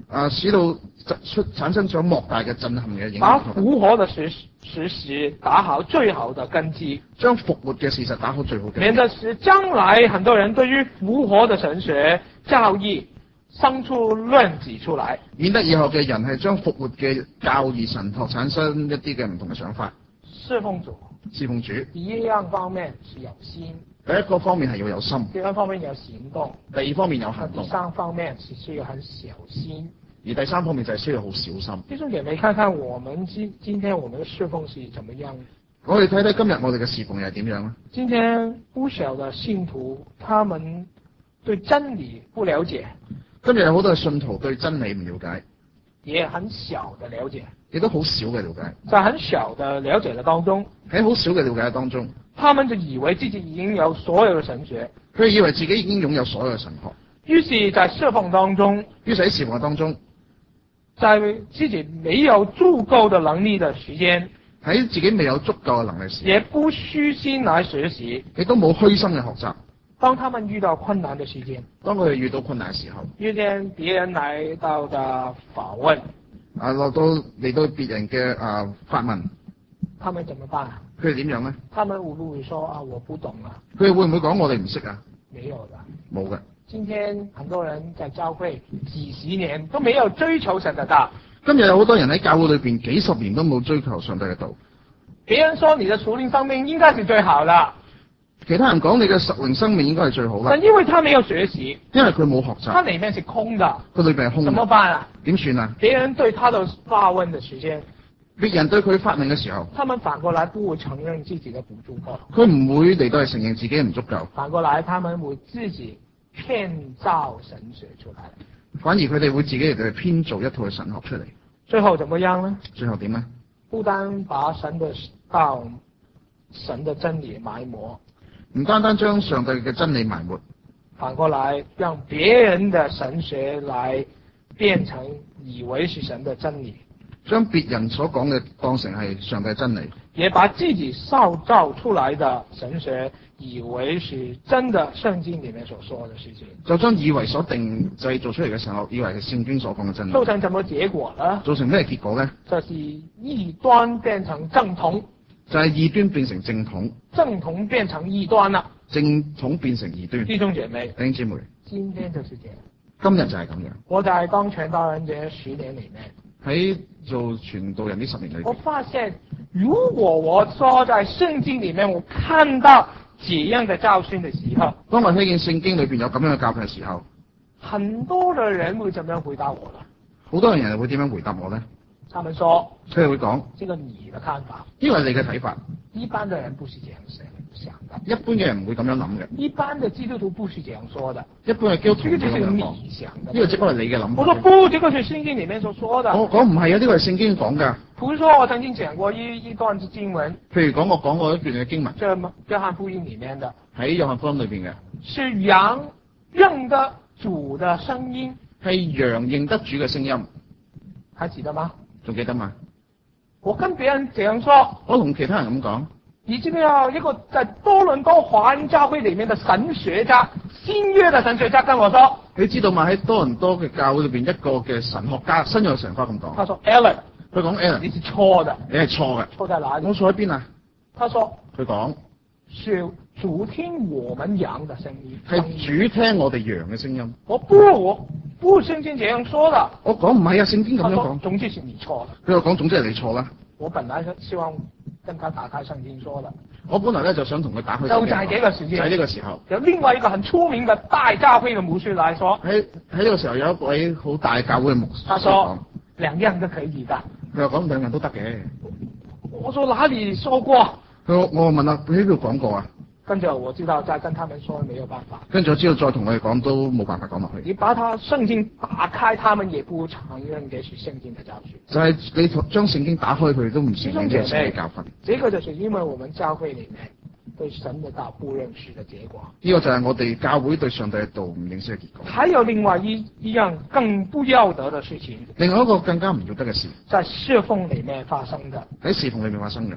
啊，使到出產生咗莫大嘅震撼嘅影把響。 復活的事事實打好最好的根基， 將復活嘅事實打好最好嘅。 免得使將來很多人對於復活的神學教義生出論指出來， 免得以後嘅人係將復活嘅教義神學產生一啲嘅唔同嘅想法。 侍奉主， 侍奉主， 第一樣方面是有心， 第一個方面係要有心， 第二方面有行動， 第二方面有行第動， 三方面是需要很小心。 而第三方面就係需要好小心。 弟兄姐妹，看看我們今今天我們的侍奉是怎麼樣？ 我哋睇睇今日我哋嘅侍奉又係點樣咧？ 今天不少的信徒，他們對真理不了解， 今日有好多嘅信徒對真理唔了解， 也很小的了解， 亦都好少嘅了解。 在很小的了解的當中， 喺好少嘅了解當中， 他們就以為自己已經有所有的神學， 佢哋以為自己已經擁有所有嘅神學， 於是，在侍奉當中， 於是喺侍奉當中， 在自己沒有足夠的能力的時間， 喺自己未有足夠嘅能力時， 也不虛心來學習， 亦都冇虛心嘅學習。 當他們遇到困難的時間， 當佢哋遇到困難嘅時候， 遇見別人來到的訪問， 啊落到嚟到別人嘅啊發問， 他們怎麼辦啊？ 佢哋點樣咧？ 他們會不會說啊，我不懂啊？ 佢哋會唔會講我哋唔識啊？ 沒有的。 冇嘅。 今天很多人在教會幾十年都沒有追求神的道。 今日有好多人喺教會裏邊幾十年都冇追求上帝嘅道。 別人說你的屬靈生命應該是最好的， 其他人講你嘅屬靈生命應該係最好啦， 但因為他沒有學習， 因為佢冇學習， 他裏面是空的， 佢裏邊係空怎麼嘅， 辦啊？ 點算啊？ 別人對他的發問的時間， 別人對佢發問嘅時候， 他們反過來不會承認自己的不足夠， 佢唔會嚟到係承認自己唔足夠， 反過來他們會自己編造神學出來， 反而佢哋會自己嚟到去編造一套嘅神學出嚟。 最後怎麼樣呢？ 最後點呢？ 不單把神的道、神的真理埋沒， 唔單單將上帝嘅真理埋沒， 反過來讓別人的神學來變成以為是神的真理， 將別人所講嘅當成係上帝真理， 也把自己塑造出來的神學以為是真的聖經裡面所說的事情， 就將以為所定製造出嚟嘅神學，以為係聖經所講嘅真理， 造成什麼結果呢？ 造成咩結果呢？ 這是異端變成正統， 就係異端變成正統， 正統變成異端啦。 正統變成異端。 弟兄姐妹， 弟兄姊妹， 今天就是這樣。 今日就係咁樣。 我在當傳道人這十年裡面， 喺做傳道人呢十年裏我邊， 發現如果我說在聖經裡面我看到這樣的教訓的時候， 當我睇見聖經裏邊有咁樣嘅教訓嘅時候， 很多的人會怎麼樣回答我呢？ 好多人會點樣回答我呢？ 他們說： 佢哋會講， 這個你的看法， 呢個係你嘅睇法， 一般的人不是這樣想的， 一般嘅人唔會咁樣諗嘅， 一般的基督徒不是這樣說的， 一般嘅基督徒這個就是唔會咁樣講。 你想的。 呢個只不過係你嘅諗法。 我說不，這個是聖經裡面所說的。 我講唔係啊，呢個係聖經講㗎。 比如說，我曾經講過一一段經文， 譬如講我講過一段嘅經文， 這麼約翰福音裡面的， 喺約翰福音裏邊嘅， 是羊認得主的聲音， 係羊認得主嘅聲音， 還記得嗎？ 仲記得嘛？ 我跟別人這樣說， 我同其他人咁講， 你知唔知道一個在多倫多華人教會裡面的神學家，新約的神學家跟我說， 你知道嘛？喺多倫多嘅教會裏邊，一個嘅神學家，新約神學家咁講， 他說 Alan， 佢講 Alan， 你是錯的， 你係錯嘅， 錯在哪裡？ 我錯喺邊啊？ 他說佢講是主聽我們羊的聲音， 係主聽我哋羊嘅聲音。 我不，我不聖經這樣說的。 我講唔係啊，聖經咁他說樣講。 總之是你錯了。 佢又講總之係你錯啦。 我本來是希望跟他打開聖經說的。 我本來咧就想同佢打開聖經。 就在這個時間， 就喺呢個時候， 有另外一個很出名的大教會的牧師來說， 喺喺呢個時候有一位好大教會嘅牧師他說兩樣都可以的。 佢又講兩樣都得嘅。 我說哪裡說過？ 佢我問下佢喺邊度講過啊？ 跟着我知道再跟他們說沒有辦法。 跟住我知道再同佢哋講都冇辦法講落去。 你把他聖經打開，他們也不承認這是聖經的教訓。 就係你將聖經打開，佢哋都唔承認呢個係教訓。 這個就是因為我們教會裡面對神的道不認識的結果。 呢個就係我哋教會對上帝嘅道唔認識嘅結果。 還有另外一一樣更不要得的事情， 另外一個更加唔要得嘅事， 在侍奉裡面發生的。 喺侍奉裏面發生嘅。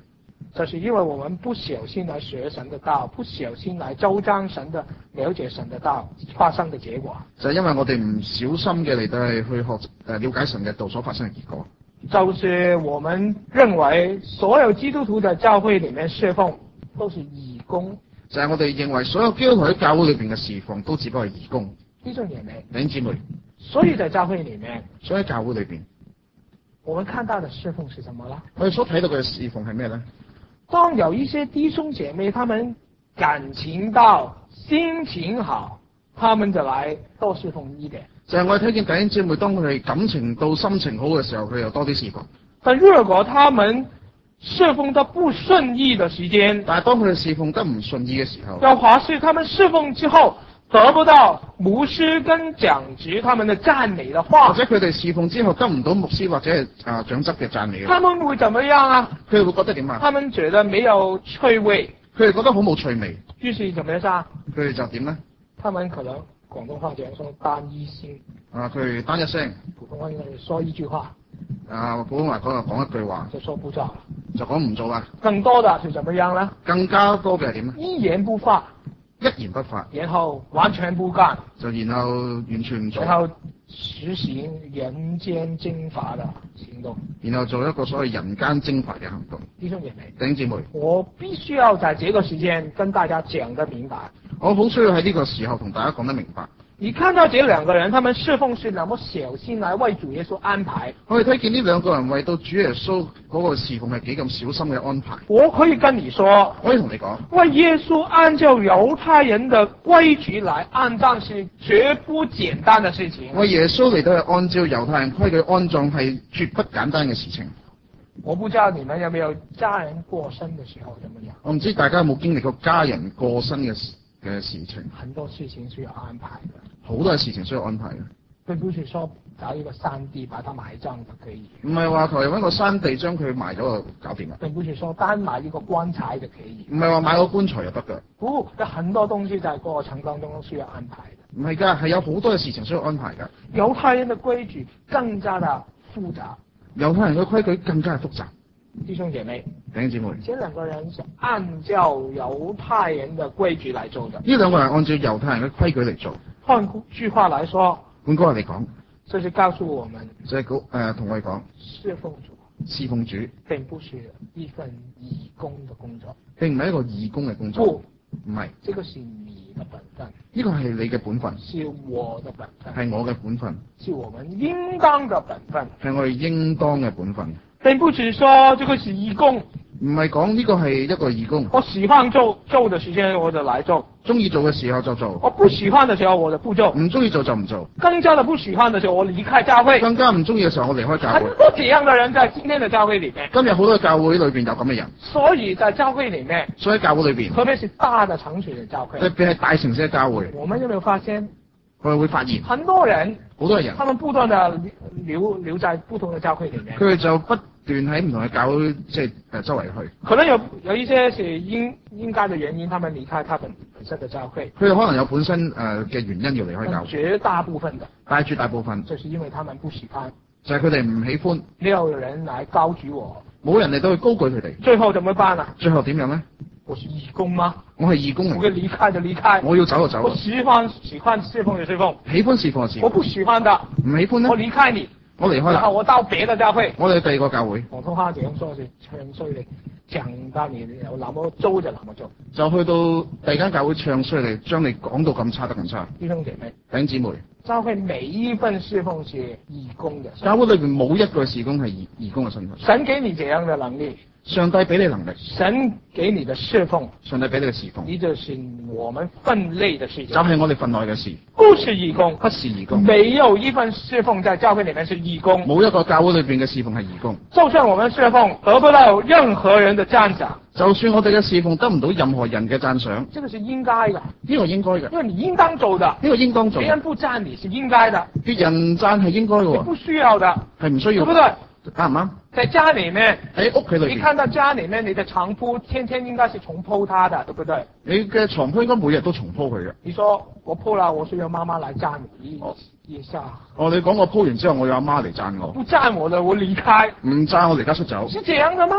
就是因為我們不小心來學神的道，不小心來周章神的了解神的道發生的結果。 就係因為我哋唔小心嘅嚟到係去學誒了解神嘅道所發生嘅結果。 就是我們認為所有基督徒在教會裡面侍奉都是義工。 就係我哋認為所有基督徒喺教會裏邊嘅侍奉都只不過係義工。 弟兄姐妹， 弟兄姊妹， 所以在教會裡面， 所以喺教會裏邊， 我們看到的侍奉是什麼呢？ 我哋所睇到嘅侍奉係咩咧？ 當有一些弟兄姐妹，他們感情到、心情好，他們就來多侍奉一點。 就係我哋睇見弟兄姊妹，當佢哋感情到、心情好嘅時候，佢又多啲侍奉。 但如果他們侍奉得不順意的時間， 但係當佢哋侍奉得唔順意嘅時候， 又或是他們侍奉之後得不到牧師跟講職他們的讚美的話， 或者佢哋侍奉之後得唔到牧師或者係啊長執嘅讚美， 他們會怎麼樣啊？ 佢哋會覺得點啊？ 他們覺得沒有趣味， 佢哋覺得好冇趣味， 於是怎麼樣啊？ 佢哋就點咧？ 他們可能廣東話講說單一性， 啊，佢哋單一聲， 普通話應該是說一句話， 啊，普通話講就講一句話， 就說不做， 就講唔做啦。 更多的是怎麼樣呢？ 更加多嘅係點咧？ 一言不發， 一言不發， 然後完全不幹， 就然後完全唔做， 然後實行人間蒸發的行動， 然後做一個所謂人間蒸發嘅行動。 弟兄姐妹， 弟兄姊妹， 我必須要在這個時間跟大家講得明白。 我好需要喺呢個時候同大家講得明白。 你看到這兩個人，他們侍奉是那麼小心來為主耶穌安排。 我哋睇見呢兩個人為到主耶穌嗰個侍奉係幾咁小心嘅安排。 我可以跟你說， 我可以同你講， 為耶穌按照猶太人的規矩來安葬是絕不簡單的事情。 為耶穌嚟到係按照猶太人規矩安葬係絕不簡單嘅事情。 我不知道你們有沒有家人過身的時候怎麼樣？ 我唔知大家有冇經歷過家人過身嘅事嘅事情。 很多事情需要安排的。 好多事情需要安排嘅， 並不是說找一個山地把它埋葬就可以。 唔係話求其揾個山地將佢埋咗就搞掂啦。 並不是說單買一個棺材就可以。 唔係話買個棺材就得㗎。 不，有很多東西在過程當中需要安排的。 唔係㗎，係有好多嘅事情需要安排㗎。 猶太人的規矩更加的複雜。 猶太人嘅規矩更加係複雜。 弟兄姐妹， 弟兄姊妹， 這兩個人是按照猶太人的規矩來做的。 呢兩個人按照猶太人嘅規矩嚟做。 換句話來說， 換句話嚟講， 這是告訴我們， 就係講誒同我哋講， 侍奉主， 侍奉主並不是一份義工的工作， 並唔係一個義工嘅工作， 不， 唔係， 這個是你的本分， 呢個係你嘅本分， 是我的本分， 係我嘅本分， 是我們應當的本分， 係我哋應當嘅本分， 並不是說這個是義工。 唔係講呢個係一個義工。 我喜歡做做的時間我就來做， 中意做嘅時候就做， 我不喜歡的時候我就不做， 唔中意做就唔做， 更加的不喜歡的時候我離開教會。 更加唔中意嘅時候我離開教會。 很多這樣的人在今天的教會裏面， 今日好多教會裏邊有咁嘅人， 所以在教會裏面， 所以喺教會裏邊， 特別是大的城市的教會， 特別係大城市嘅教會， 我們有沒有發現， 我哋會發現很多人， 好多人， 他們不斷的留留在不同的教會裏面， 佢哋就不斷喺唔同嘅教會即係誒周圍去。 可能有有一些是應應該的原因，他們離開他本本身的教會。 佢哋可能有本身誒嘅原因要離開教會， 絕大部分的， 但係絕大部分就是因為他們不喜歡， 就係佢哋唔喜歡， 沒有人來高舉我， 冇人嚟到去高舉佢哋。 最後怎麼辦啊？ 最後點樣咧？ 我是義工嗎？ 我係義工嚟， 我可以離開就離開， 我要走就走。 我喜歡喜歡侍奉就侍奉， 喜歡侍奉就侍奉。 我不喜歡的， 唔喜歡咧？ 我離開你， 我離開啦。 然後我到別的教會， 我哋去第二個教會。 廣東話講說是唱衰你，講到你有那麼做就那麼做， 就去到第二間教會唱衰你，將你講到咁差得咁差。 弟兄姐妹， 弟兄姊妹， 教會每一份侍奉是義工的， 教會裏邊冇一個事工係義義工嘅身份。 神給你這樣的能力， 上帝俾你能力， 神給你的侍奉， 上帝俾你嘅侍奉， 呢就是我們分內的事情， 就係我哋份內嘅事， 不是義工， 不是義工。 沒有一份侍奉在教會裏面是義工， 冇一個教會裏邊嘅侍奉係義工。 就算我們侍奉得不到任何人的讚賞， 就算我哋嘅侍奉得唔到任何人嘅讚賞， 這個是應該的， 呢個應該嘅， 因為你應當做的， 呢個應當做。 別人不讚你是應該的， 別人讚係應該嘅， 不需要的， 係唔需要， 對不對？ 啱唔啱？ 在家裏面， 喺屋企裏邊， 你看到家裏面你的床鋪，天天應該是重鋪它的，對不對？ 你嘅床鋪應該每日都重鋪佢嘅。 你說我鋪了，我需要媽媽來讚你一、 哦、 一下。 哦，你講我鋪完之後，我有阿媽嚟讚我。 不讚我的，我離開。 唔讚我離家出走。 是這樣的嗎？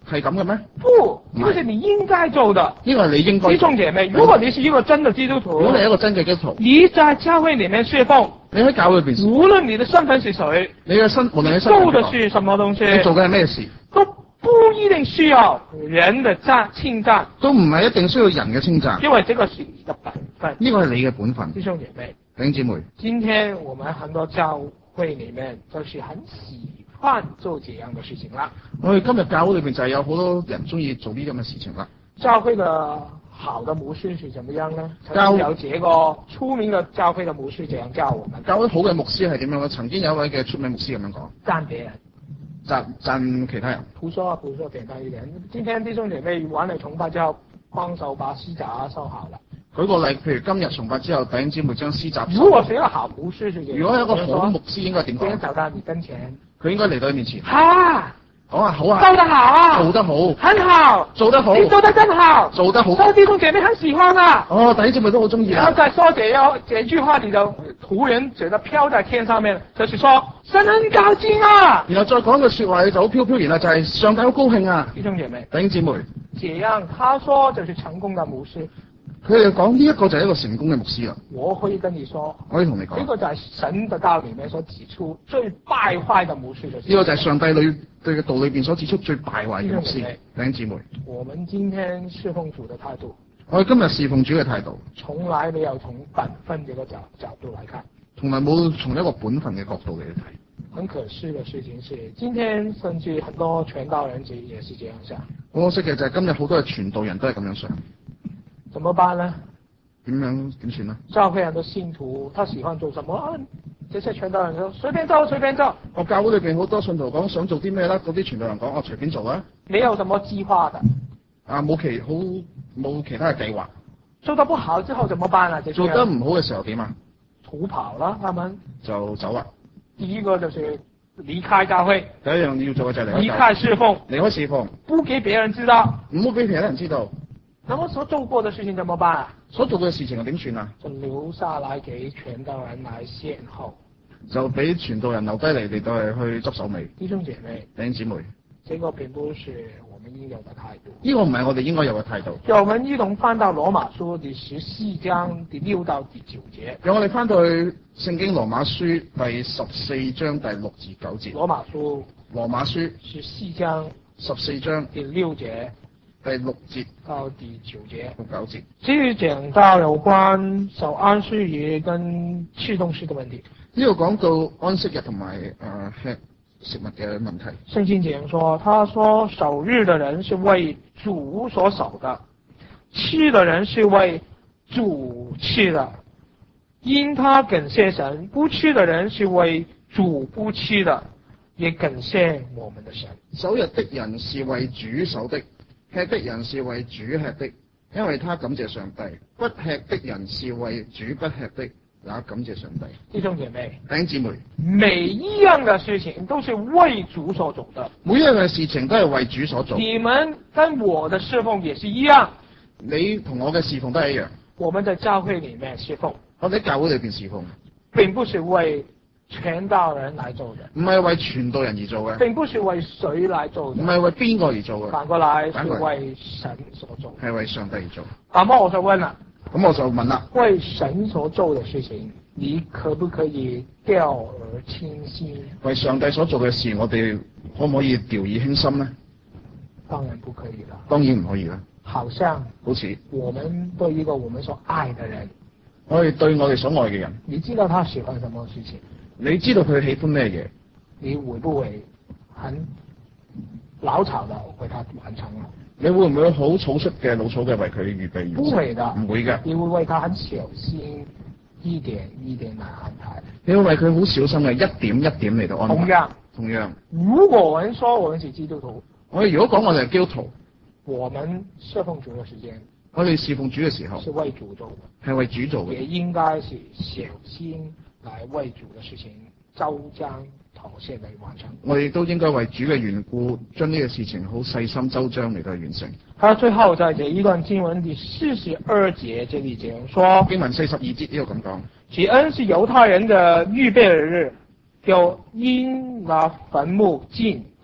係咁嘅咩？ 不，這是你應該做的。 呢個係你應該。 弟兄姐妹，如果你是一個真的基督徒， 如果你係一個真嘅基督徒， 你在教會裡面侍奉， 你喺教會裏邊， 無論你的身份是誰， 你嘅身，無論你身份做的是什麼東西， 你做嘅係咩事， 都不一定需要人的讚稱讚， 都唔係一定需要人嘅稱讚， 因為這個是你的本分。 呢個係你嘅本分。 弟兄姐妹， 弟兄姊妹， 今天我們很多教會裡面都是很喜歡做這樣的事情啦。 我哋今日教會裏邊就係有好多人中意做呢咁嘅事情啦。 教會的好的牧師是怎麼樣呢？ 教曾經有幾個出名的教會的牧師這樣教我們。 教會好嘅牧師係點樣咧？曾經有一位嘅出名牧師咁樣講： 讚別人， 讚讚其他人。 胡說胡說，簡單一點。今天弟兄姐妹完了崇拜之後，幫手把詩集收好了。 舉個例，譬如今日崇拜之後，弟兄姊妹將詩集。 如果是一個好牧師，是點？ 如果係一個好牧師，應該點講？ 先走到你跟前， 佢應該嚟到你面前。 啊！ 講啊，好啊， 做得好啊， 做得好， 很好， 做得好， 你做得真好， 做得好。 所以弟兄姐妹很喜歡啊。 哦，弟兄姊妹都好中意啊。 然後再說這樣這句話，你的僕人覺得飄在天上面，就是說神很高興啊。 然後再講句說話，你就好飄飄然啦，就係、是、上帝好高興啊。 弟兄姐妹， 弟兄姊妹， 這樣他說就是成功的牧師。 佢哋講呢一個就係一個成功嘅牧師啦。 我可以跟你說， 我可以同你講， 呢個就係神的道裏面所指出最敗壞的牧師的。 呢個就係上帝裏對嘅道裏邊所指出最敗壞嘅牧師。弟兄姊妹， 我們今天侍奉主的態度， 我哋今日侍奉主嘅態度， 從來沒有從本分這個角角度來看， 從來冇從一個本分嘅角度嚟睇。 很可惜的事情是，今天甚至很多傳道人也是這樣想。 好可惜嘅就係今日好多嘅傳道人都係咁樣想。 怎麼辦呢？ 點樣點算呢？ 教會很多信徒，他喜歡做什麼？啊，這些傳道人說隨便做，隨便做。 我教會裏邊好多信徒講想做啲咩啦，嗰啲傳道人講我隨便做啦。 沒有什麼計劃的。 啊，冇其好冇其他嘅計劃。 做得不好之後怎麼辦啊？ 做得唔好嘅時候點啊？ 逃跑啦，他們就走啦。 第一個就是離開教會。 第一樣要做嘅就係離開。 離開侍奉。 離開侍奉。 不給別人知道。 唔好俾其他人知道。 那麼所做過的事情怎麼辦啊？ 所做嘅事情又點算啊？ 就留下來給傳道人來善後。 就俾傳道人留低嚟嚟到係去執手尾。 弟兄姐妹， 弟兄姊妹， 這個並不是我們應有的態度。 呢個唔係我哋應該有嘅態度。 讓我們一同翻到羅馬書第十四章第六到第九節。 讓我哋翻到去聖經羅馬書第十四章第六至九節。 羅馬書， 羅馬書十四章十四章第六節第六節到第九節。 九節。 至於講到有關守安息日跟吃東西嘅問題。 呢度講到安息日同埋誒吃食物嘅問題。 聖經這樣說，他說守日的人是為主所守的，吃的人是為主吃的，因他感謝神；不吃的人是為主不吃的，也感謝我們的神。 守日的人是為主守的，吃的人是為主吃的，因為他感謝上帝；不吃的人是為主不吃的，也感謝上帝。 弟兄姐妹， 弟兄姊妹， 每一樣嘅事情都是為主所做的， 每一樣嘅事情都係為主所做。 你們跟我的侍奉也是一樣， 你同我嘅侍奉都係一樣。 我們在教會裏面侍奉， 我喺教會裏邊侍奉， 並不是為傳道人來做的， 唔係為傳道人而做嘅， 並不是為誰來做的， 唔係為邊個而做嘅， 反過來是為神所做， 係為上帝而做。 那麼我就問啦， 咁我就問啦， 為神所做的事情，你可不可以掉而輕心？ 為上帝所做嘅事，我哋可唔可以掉以輕心呢？ 當然不可以啦， 當然唔可以啦。 好像好似我們對一個我們所愛的人， 我哋對我哋所愛嘅人， 你知道他喜歡什麼事情？ 你知道佢喜歡咩嘢？ 你會不會很潦草的為他完成啊？ 你會唔會好草率嘅老草嘅為佢預備？ 不會的， 唔會嘅。 你會為他很小心，一點一點來安排。 你會為佢好小心嘅一點一點嚟到安排。 同樣， 同樣， 如果我們說我們是基督徒， 我哋如果講我哋係基督徒， 我們侍奉主嘅時間， 我哋侍奉主嘅時候是為主做的， 係為主做嘅， 也應該是小心來為主嘅事情周章妥善嚟完成。 我哋都應該為主嘅緣故，將呢個事情好細心周章嚟到完成。 他最後在這一段經文第四十二節這裡講說， 經文四十二節呢度咁講， 其恩是猶太人的預備日，就因那墳墓進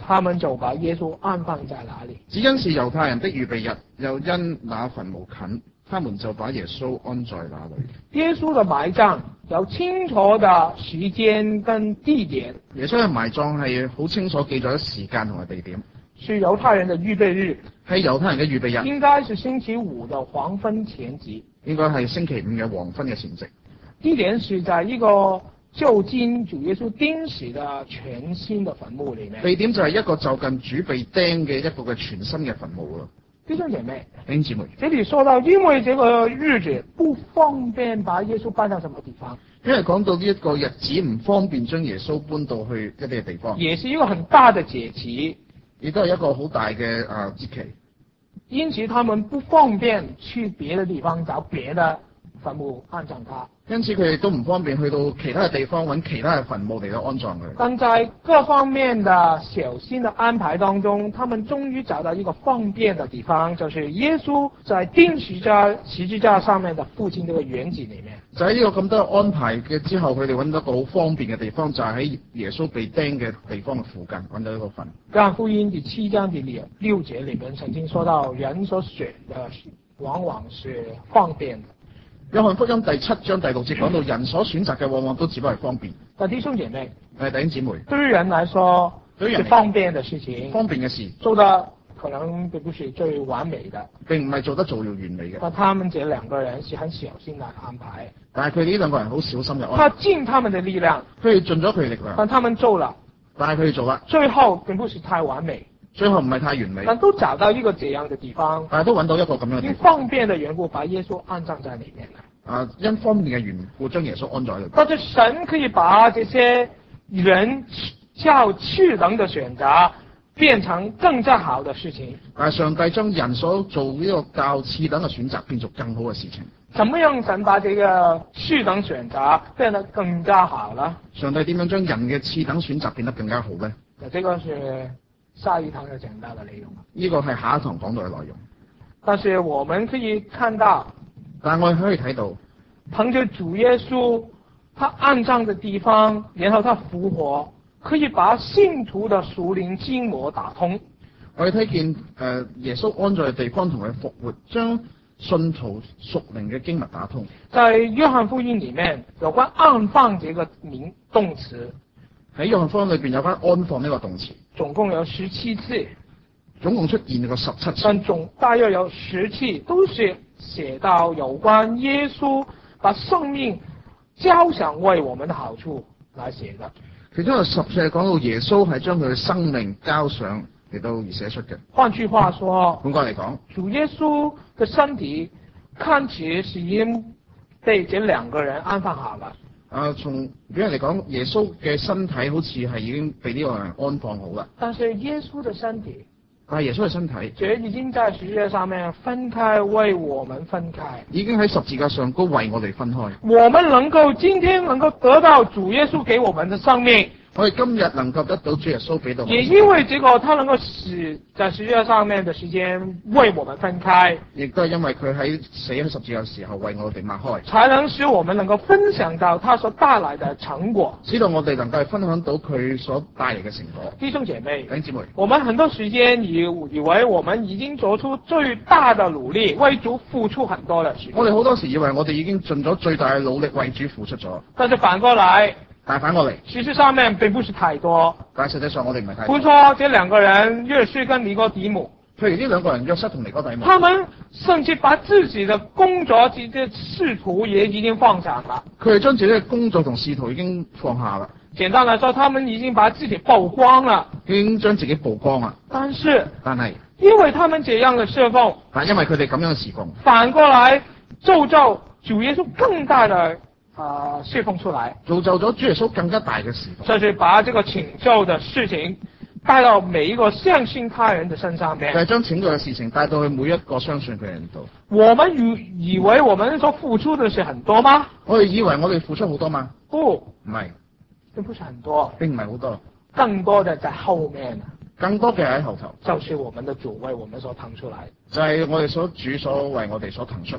他們就把耶穌安放在哪裏？ 只因是猶太人的預備日，又因那墳墓近，他們就把耶穌安在那裏。 耶穌的埋葬有清楚的時間跟地點。 耶穌嘅埋葬係好清楚記載咗時間同埋地點， 是猶太人的預備日， 係猶太人嘅預備日， 應該是星期五的黃昏前夕， 應該係星期五嘅黃昏嘅前夕。 地點是在一個就近主耶穌釘死的全新的墳墓裏面。 地點就係一個就近主被釘嘅一個嘅全新嘅墳墓咯。 弟兄姐妹， 弟兄姊妹， 這裏說到，因為這個日子不方便把耶穌搬到什麼地方， 因為講到呢一個日子唔方便將耶穌搬到去一啲嘅地方， 也是一個很大的節期， 亦都係一個好大嘅啊節期， 因此他們不方便去別的地方找別的墳墓安葬他。 因此佢哋都唔方便去到其他嘅地方揾其他嘅墳墓嚟到安葬佢。 但在各方面的小心的安排當中，他們終於找到一個方便的地方，就是耶穌在釘十字架十字架上面的附近這個園子裏面。 就喺呢個咁多安排嘅之後，佢哋揾到一個好方便嘅地方，就係喺耶穌被釘嘅地方嘅附近揾到一個墳。約翰福音第七章第六六節裏面曾經說到，人所選的往往是方便的。 約翰福音第七章第六節講到，人所選擇嘅往往都只不過係方便。 但弟兄姐妹， 誒弟兄姊妹， 對於人來說， 對於人是方便的事情， 方便嘅事， 做得可能並不是最完美的， 並唔係做得做到完美嘅。 但他們這兩個人是很小心的安排。 但係佢哋呢兩個人好小心嘅安排。 他盡他們的力量， 佢哋盡咗佢哋力量， 但他們做了， 但係佢哋做啦， 最後並不是太完美。 最後唔係太完美， 但都找到一個這樣的地方， 但係都揾到一個咁樣嘅地方， 因方便的緣故，把耶穌安葬在裏面了。 啊，因方便嘅緣故，將耶穌安在裏面。 但是神可以把這些人較次等的選擇，變成更加好的事情。 但係上帝將人所做呢個較次等嘅選擇，變做更好嘅事情。 怎麼樣神把這個次等選擇變得更加好呢？ 上帝點樣將人嘅次等選擇變得更加好呢？ 這個是下一堂要講到的內容。 呢個係下一堂講到嘅內容。 但是我們可以看到， 但係我哋可以睇到， 憑着主耶穌他安葬的地方，然後他復活，可以把信徒的屬靈經絡打通。 我哋睇見誒耶穌安在嘅地方同佢復活，將信徒屬靈嘅經脈打通。 在約翰福音裏面有關安放這個名動詞， 喺約翰福音裏邊有關安放呢個動詞， 總共有十七次， 總共出現個十七次， 但總大約有十次都是寫到有關耶穌把生命交響為我們的好處來寫的。 其中有十次係講到耶穌係將佢嘅生命交上嚟到而寫出嘅。 換句話說， 換句嚟講， 主耶穌嘅身體看起是已經被這兩個人安放好了。 啊，從俾人嚟講，耶穌嘅身體好似係已經被呢個人安放好啦。 但是耶穌嘅身體， 但係耶穌嘅身體， 這已經在十字架上面分開，為我們分開， 已經喺十字架上高為我哋分開。 我們能夠今天能夠得到主耶穌給我們的生命， 我哋今日能夠得到主耶穌俾到我哋， 也因為這個他能夠死在十字架上面的時間為我們分開， 亦都係因為佢喺死喺十字架嘅時候為我哋擘開， 才能使我們能夠分享到他所帶來的成果， 使到我哋能夠分享到佢所帶嚟嘅成果。 弟兄姐妹， 弟兄姊妹， 我們很多時間以以為我們已經做出最大的努力，為主付出很多的事。 我哋好多時以為我哋已經盡咗最大嘅努力為主付出咗， 但是反過來， 但係反過嚟， 事實上面並不是太多。 但係實際上我哋唔係太多。 比如說，這兩個人約瑟跟尼哥底母， 譬如呢兩個人約瑟同尼哥底母， 他們甚至把自己的工作、自己的仕途也已經放下了。 佢哋將自己嘅工作同仕途已經放下啦。 簡單來說，他們已經把自己曝光了， 已經將自己曝光啦。 但是， 但係因為他們這樣的侍奉， 但因為佢哋咁樣嘅侍奉， 反過來造就主耶穌更大的啊、呃、侍奉出來， 造就咗主耶穌更加大嘅侍奉。 就是把這個拯救的事情帶到每一個相信他人的身上面， 就係將拯救嘅事情帶到去每一個相信佢嘅人度。 我們以以為我們所付出的是很多嗎？ 我哋以為我哋付出好多嗎？ 不， 唔係， 並不是很多， 並唔係好多， 更多的在後面， 更多嘅喺後頭， 就是我們的主為我們所騰出來， 就係我哋所主所為我哋所騰出嚟嘅。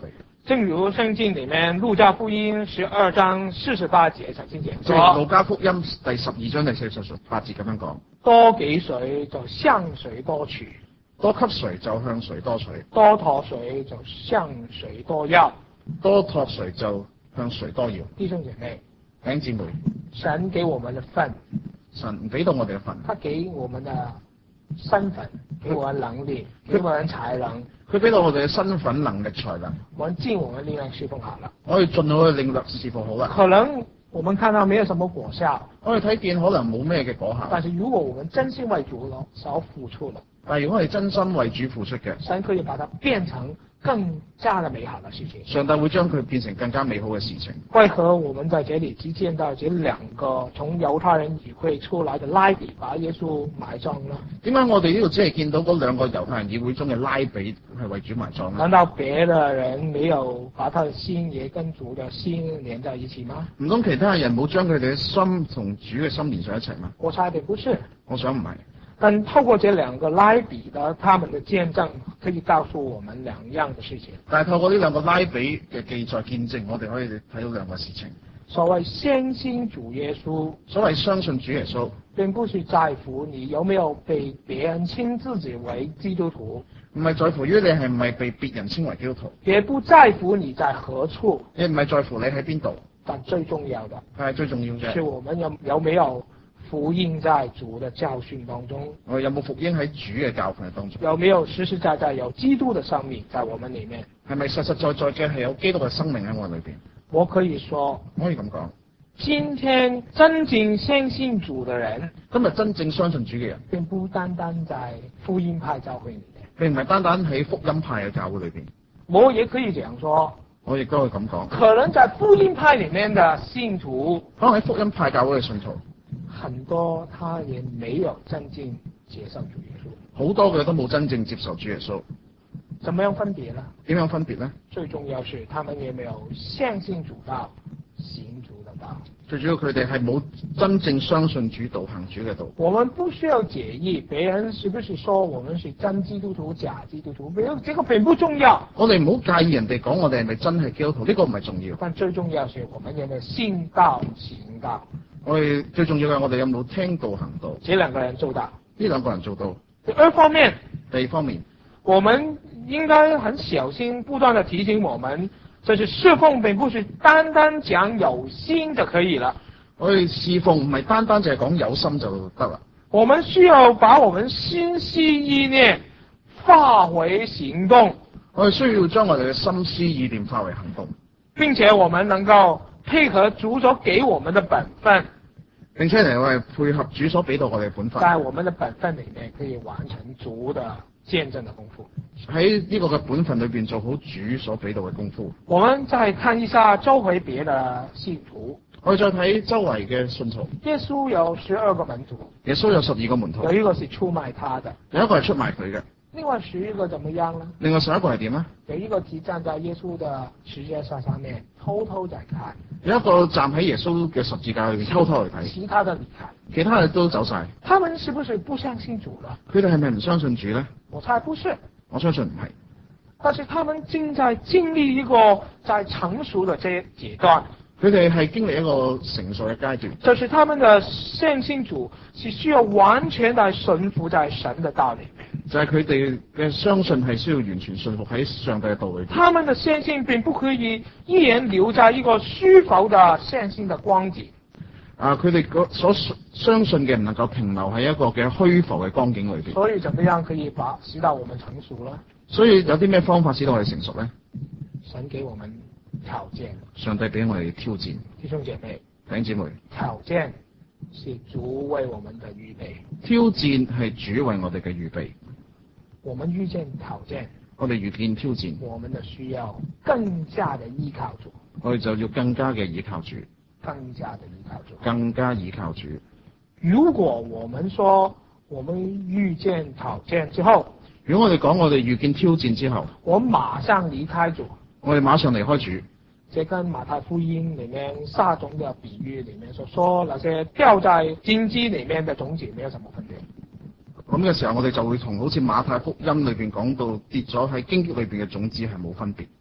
正如聖經裡面路加福音十二章四十八節曾經講即係路加福音第十二章第四十八節咁樣講： 多給誰就向誰多取， 多給誰就向誰多取， 多託誰就向誰多要， 多託誰就向誰多要。 弟兄姐妹， 弟兄姊妹， 神給我們的份， 神唔俾到我哋嘅份， 他給我們的身份，給我們能力，給我們才能， 佢俾到我哋嘅身份、能力、才能， 我們盡我們力量侍奉好了。 我哋盡我嘅力量侍奉好啦。 可能我們看到沒有什麼果效， 我哋睇見可能冇咩嘅果效， 但是如果我們真心為主了，少付出了， 但係如果我哋真心為主付出嘅， 神可以把它變成更加的美好的事情。 上帝會將佢變成更加美好嘅事情。 為何我們在這裡只見到這兩個從猶太人議會出來的拉比把耶穌埋葬呢？ 點解我哋呢度只係見到嗰兩個猶太人議會中嘅拉比係為主埋葬呢？ 難道別的人沒有把他的心也跟主的心連在一起嗎？ 唔通其他人冇將佢哋嘅心同主嘅心連上一齊嗎？ 我猜的不是。 我想唔係。 但透過這兩個拉比的他們的見證，可以告訴我們兩樣的事情。 但係透過呢兩個拉比嘅記載見證，我哋可以睇到兩個事情。 所謂相信主耶穌， 所謂相信主耶穌， 並不是在乎你有沒有被別人稱自己為基督徒， 唔係在乎於你係唔係被別人稱為基督徒， 也不在乎你在何處， 亦唔係在乎你喺邊度。 但最重要的係最重要嘅， 是我們有有沒有福音在主的教訓當中， 我哋有冇福音喺主嘅教訓當中？ 有沒有實實在在有基督的生命在我們裡面？ 係咪實實在在嘅係有基督嘅生命喺我裏邊？ 我可以說， 我可以咁講， 今天真正相信主的人， 今日真正相信主嘅人， 並不單單在福音派教會裡面， 並唔係單單喺福音派嘅教會裏邊。 我也可以這樣說， 我亦都可以咁講， 可能在福音派裡面的信徒， 可能喺福音派教會嘅信徒， 很多他也沒有真正接受主耶穌， 好多嘅都冇真正接受主耶穌。 怎麼樣分別呢？ 點樣分別呢？ 最重要是他們也沒有相信主道，行主的道。 最主要佢哋係冇真正相信主道，行主嘅道。 我們不需要介意別人是不是說我們是真基督徒、假基督徒，沒有，這個並不重要。 我哋唔好介意人哋講我哋係咪真係基督徒，呢個唔係重要。 但最重要是我們有沒有信道行道。 我哋最重要嘅，我哋有冇聽道行道？ 這兩個人做到， 呢兩個人做到。 第二方面， 第二方面， 我們應該很小心，不斷地提醒我們，就是侍奉並不是單單講有心就可以了。 我哋侍奉唔係單單淨係講有心就得啦。 我們需要把我們心思意念化為行動。 我哋需要將我哋嘅心思意念化為行動， 並且我們能夠配合主所給我們的本分， 並且嚟我哋配合主所俾到我哋嘅本分， 在我們的本分裏面可以完成主的見證的功夫。 喺呢個嘅本分裏邊做好主所俾到嘅功夫。 我們再看一下周圍別的信徒。 我哋再睇周圍嘅信徒。 耶穌有十二個門徒。耶穌有十二個門徒。 有一個是出賣他的。 有一個係出賣佢嘅。 另外十一個怎麼樣呢？ 另外十一個係點呢？ 有一個只站在耶穌的十字架上面，偷偷在看。 有一個站喺耶穌嘅十字架裏面偷偷嚟睇。 其他的離開。其他嘅都走晒。 他們是不是不相信主了？ 佢哋係咪唔相信主呢？ 我猜不是。 我相信唔係。 但是他們正在經歷一個在成熟的這階段。 佢哋係經歷一個成熟嘅階段。 就是他們的相信主是需要完全地順服在神的道理。 就係佢哋嘅相信係需要完全信服喺上帝嘅道理。 他們的相信並不可以依然留在一個虛浮的相信的光景。 啊，佢哋所相信嘅唔能夠停留喺一個嘅虛浮嘅光景裏邊。 所以，怎麼樣可以把使到我們成熟呢？ 所以有啲咩方法使到我哋成熟呢？ 神給我們條件。 上帝俾我哋挑戰。 弟兄姐妹。 弟兄姊妹。 條件是主為我們的預備。 挑戰係主為我哋嘅預備。 我們遇見挑戰， 我哋遇見挑戰， 我們的需要更加的依靠主， 我哋就要更加嘅依靠主， 更加的依靠主， 更加依靠主。 如果我們說我們遇見挑戰之後， 如果我哋講我哋遇見挑戰之後， 我馬上離開主， 我哋馬上離開主， 這跟馬太福音裏面撒種的比喻裏面所說那些掉在荊棘裏面的種子沒有什麼分別。 咁嘅時候，我哋就會同好似馬太福音裏邊講到跌咗喺荊棘裏邊嘅種子係冇分別。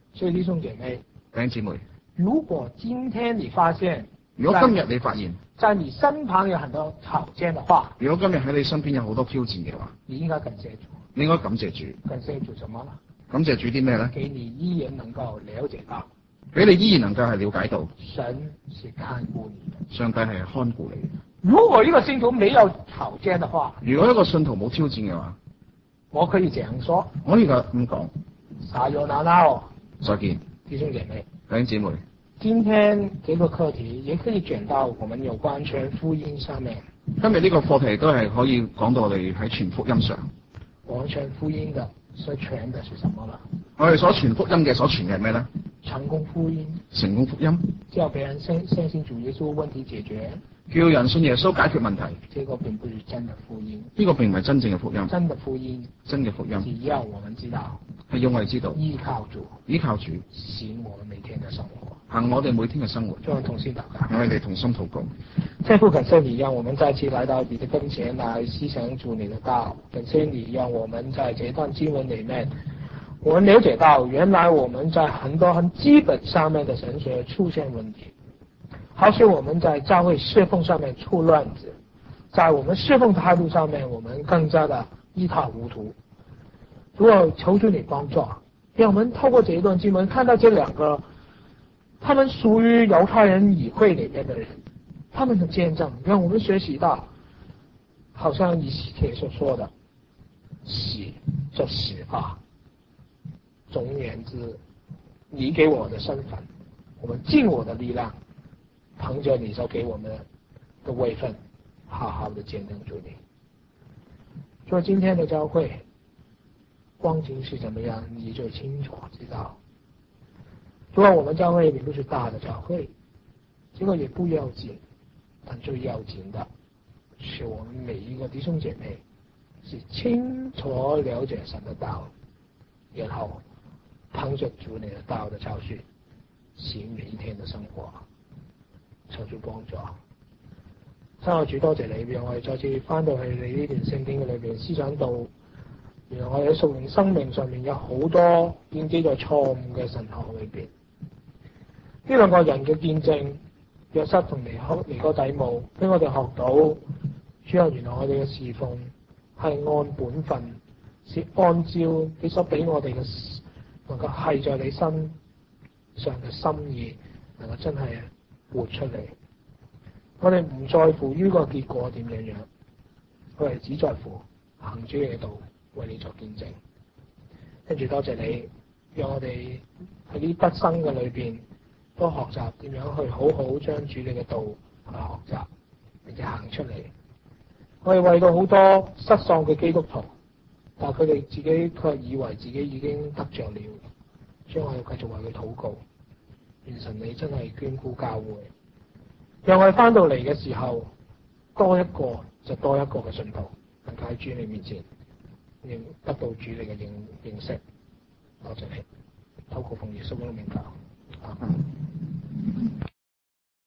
所以弟兄姐妹， 弟兄姊妹， 如果今天你發現， 如果今日你發現， 在你身旁有很多挑戰的話， 如果今日喺你身邊有好多挑戰嘅話， 你應該感謝主。 你應該感謝主。 感謝主什麼呢？ 感謝主啲咩咧？ 給你依然能夠了解到， 俾你依然能夠係了解到， 神是看顧你的。 上帝係看顧你嘅。 如果一個信徒沒有挑戰的話， 如果一個信徒冇挑戰嘅話， 我可以這樣說， 我而家咁講， 撒由那拉哦， 再見， 弟兄姐妹， 弟兄姊妹。 今天這個課題也可以轉到我們有關全福音上面。 今日呢個課題都係可以講到我哋喺全福音上。 我傳福音的所傳的是什麼呢？ 我哋所傳福音嘅所傳嘅係咩咧？ 成功福音。 成功福音。 叫別人相相信主耶穌，問題解決。 叫人信耶穌解決問題。 這個並不是真的福音。 呢個並唔係真正嘅福音。 真的福音。 真嘅福音。 只要我們知道。 係要我哋知道。 依靠主。 依靠主。 行我們每天嘅生活。 行我哋每天嘅生活。 讓我們同心禱告。 我哋同心禱告。 天父，感謝你，讓我們再次來到你的跟前來思想主你的道。感謝你，讓我們在這段經文裏面，我們了解到原來我們在很多很基本上面的神學出現問題，好像我們在教會侍奉上面出亂子，在我們侍奉態度上面，我們更加的一塌糊塗。主啊，求主你幫助，讓我們透過這一段經文看到這兩個，他們屬於猶太人議會裏面的人。他們的見證讓我們學習到，好像以西帖所說的，死就死吧，總而言之，你給我的身份，我們盡我的力量，憑着你所給我們的位分，好好的見證主你。所以今天的教會光景是怎麼樣，你最清楚知道。如果我們教會並不是大的教會，這個也不要緊。但最要緊的是我們每一個弟兄姐妹是清楚了解神的道，然後憑着主你的道的教訓行每一天的生活，求主幫助。親愛主，多謝你，讓我哋再次翻到去你呢段聖經嘅裏邊思想到，原來我哋喺屬靈生命上面有好多建基在錯誤嘅神學裏邊。呢兩個人嘅見證，約瑟同尼哥尼哥底母，俾我哋學到，主要原來我哋嘅侍奉係按本分，是按照你所俾我哋嘅能夠係在你身上嘅心意，能夠真係活出嚟。我哋唔在乎於個結果點樣樣，我哋只在乎行主嘅道，為你作見證。跟住多謝你，讓我哋喺呢畢生嘅裏邊，都學習點樣去好好將主你嘅道去學習，並且行出嚟。我哋為到好多失喪嘅基督徒，但佢哋自己卻以為自己已經得着了，所以我要繼續為佢禱告。願神你真係眷顧教會，讓我哋翻到嚟嘅時候，多一個就多一個嘅信徒，能夠喺主你面前認得到主你嘅認認識。多謝你，禱告奉耶穌嘅名求。啊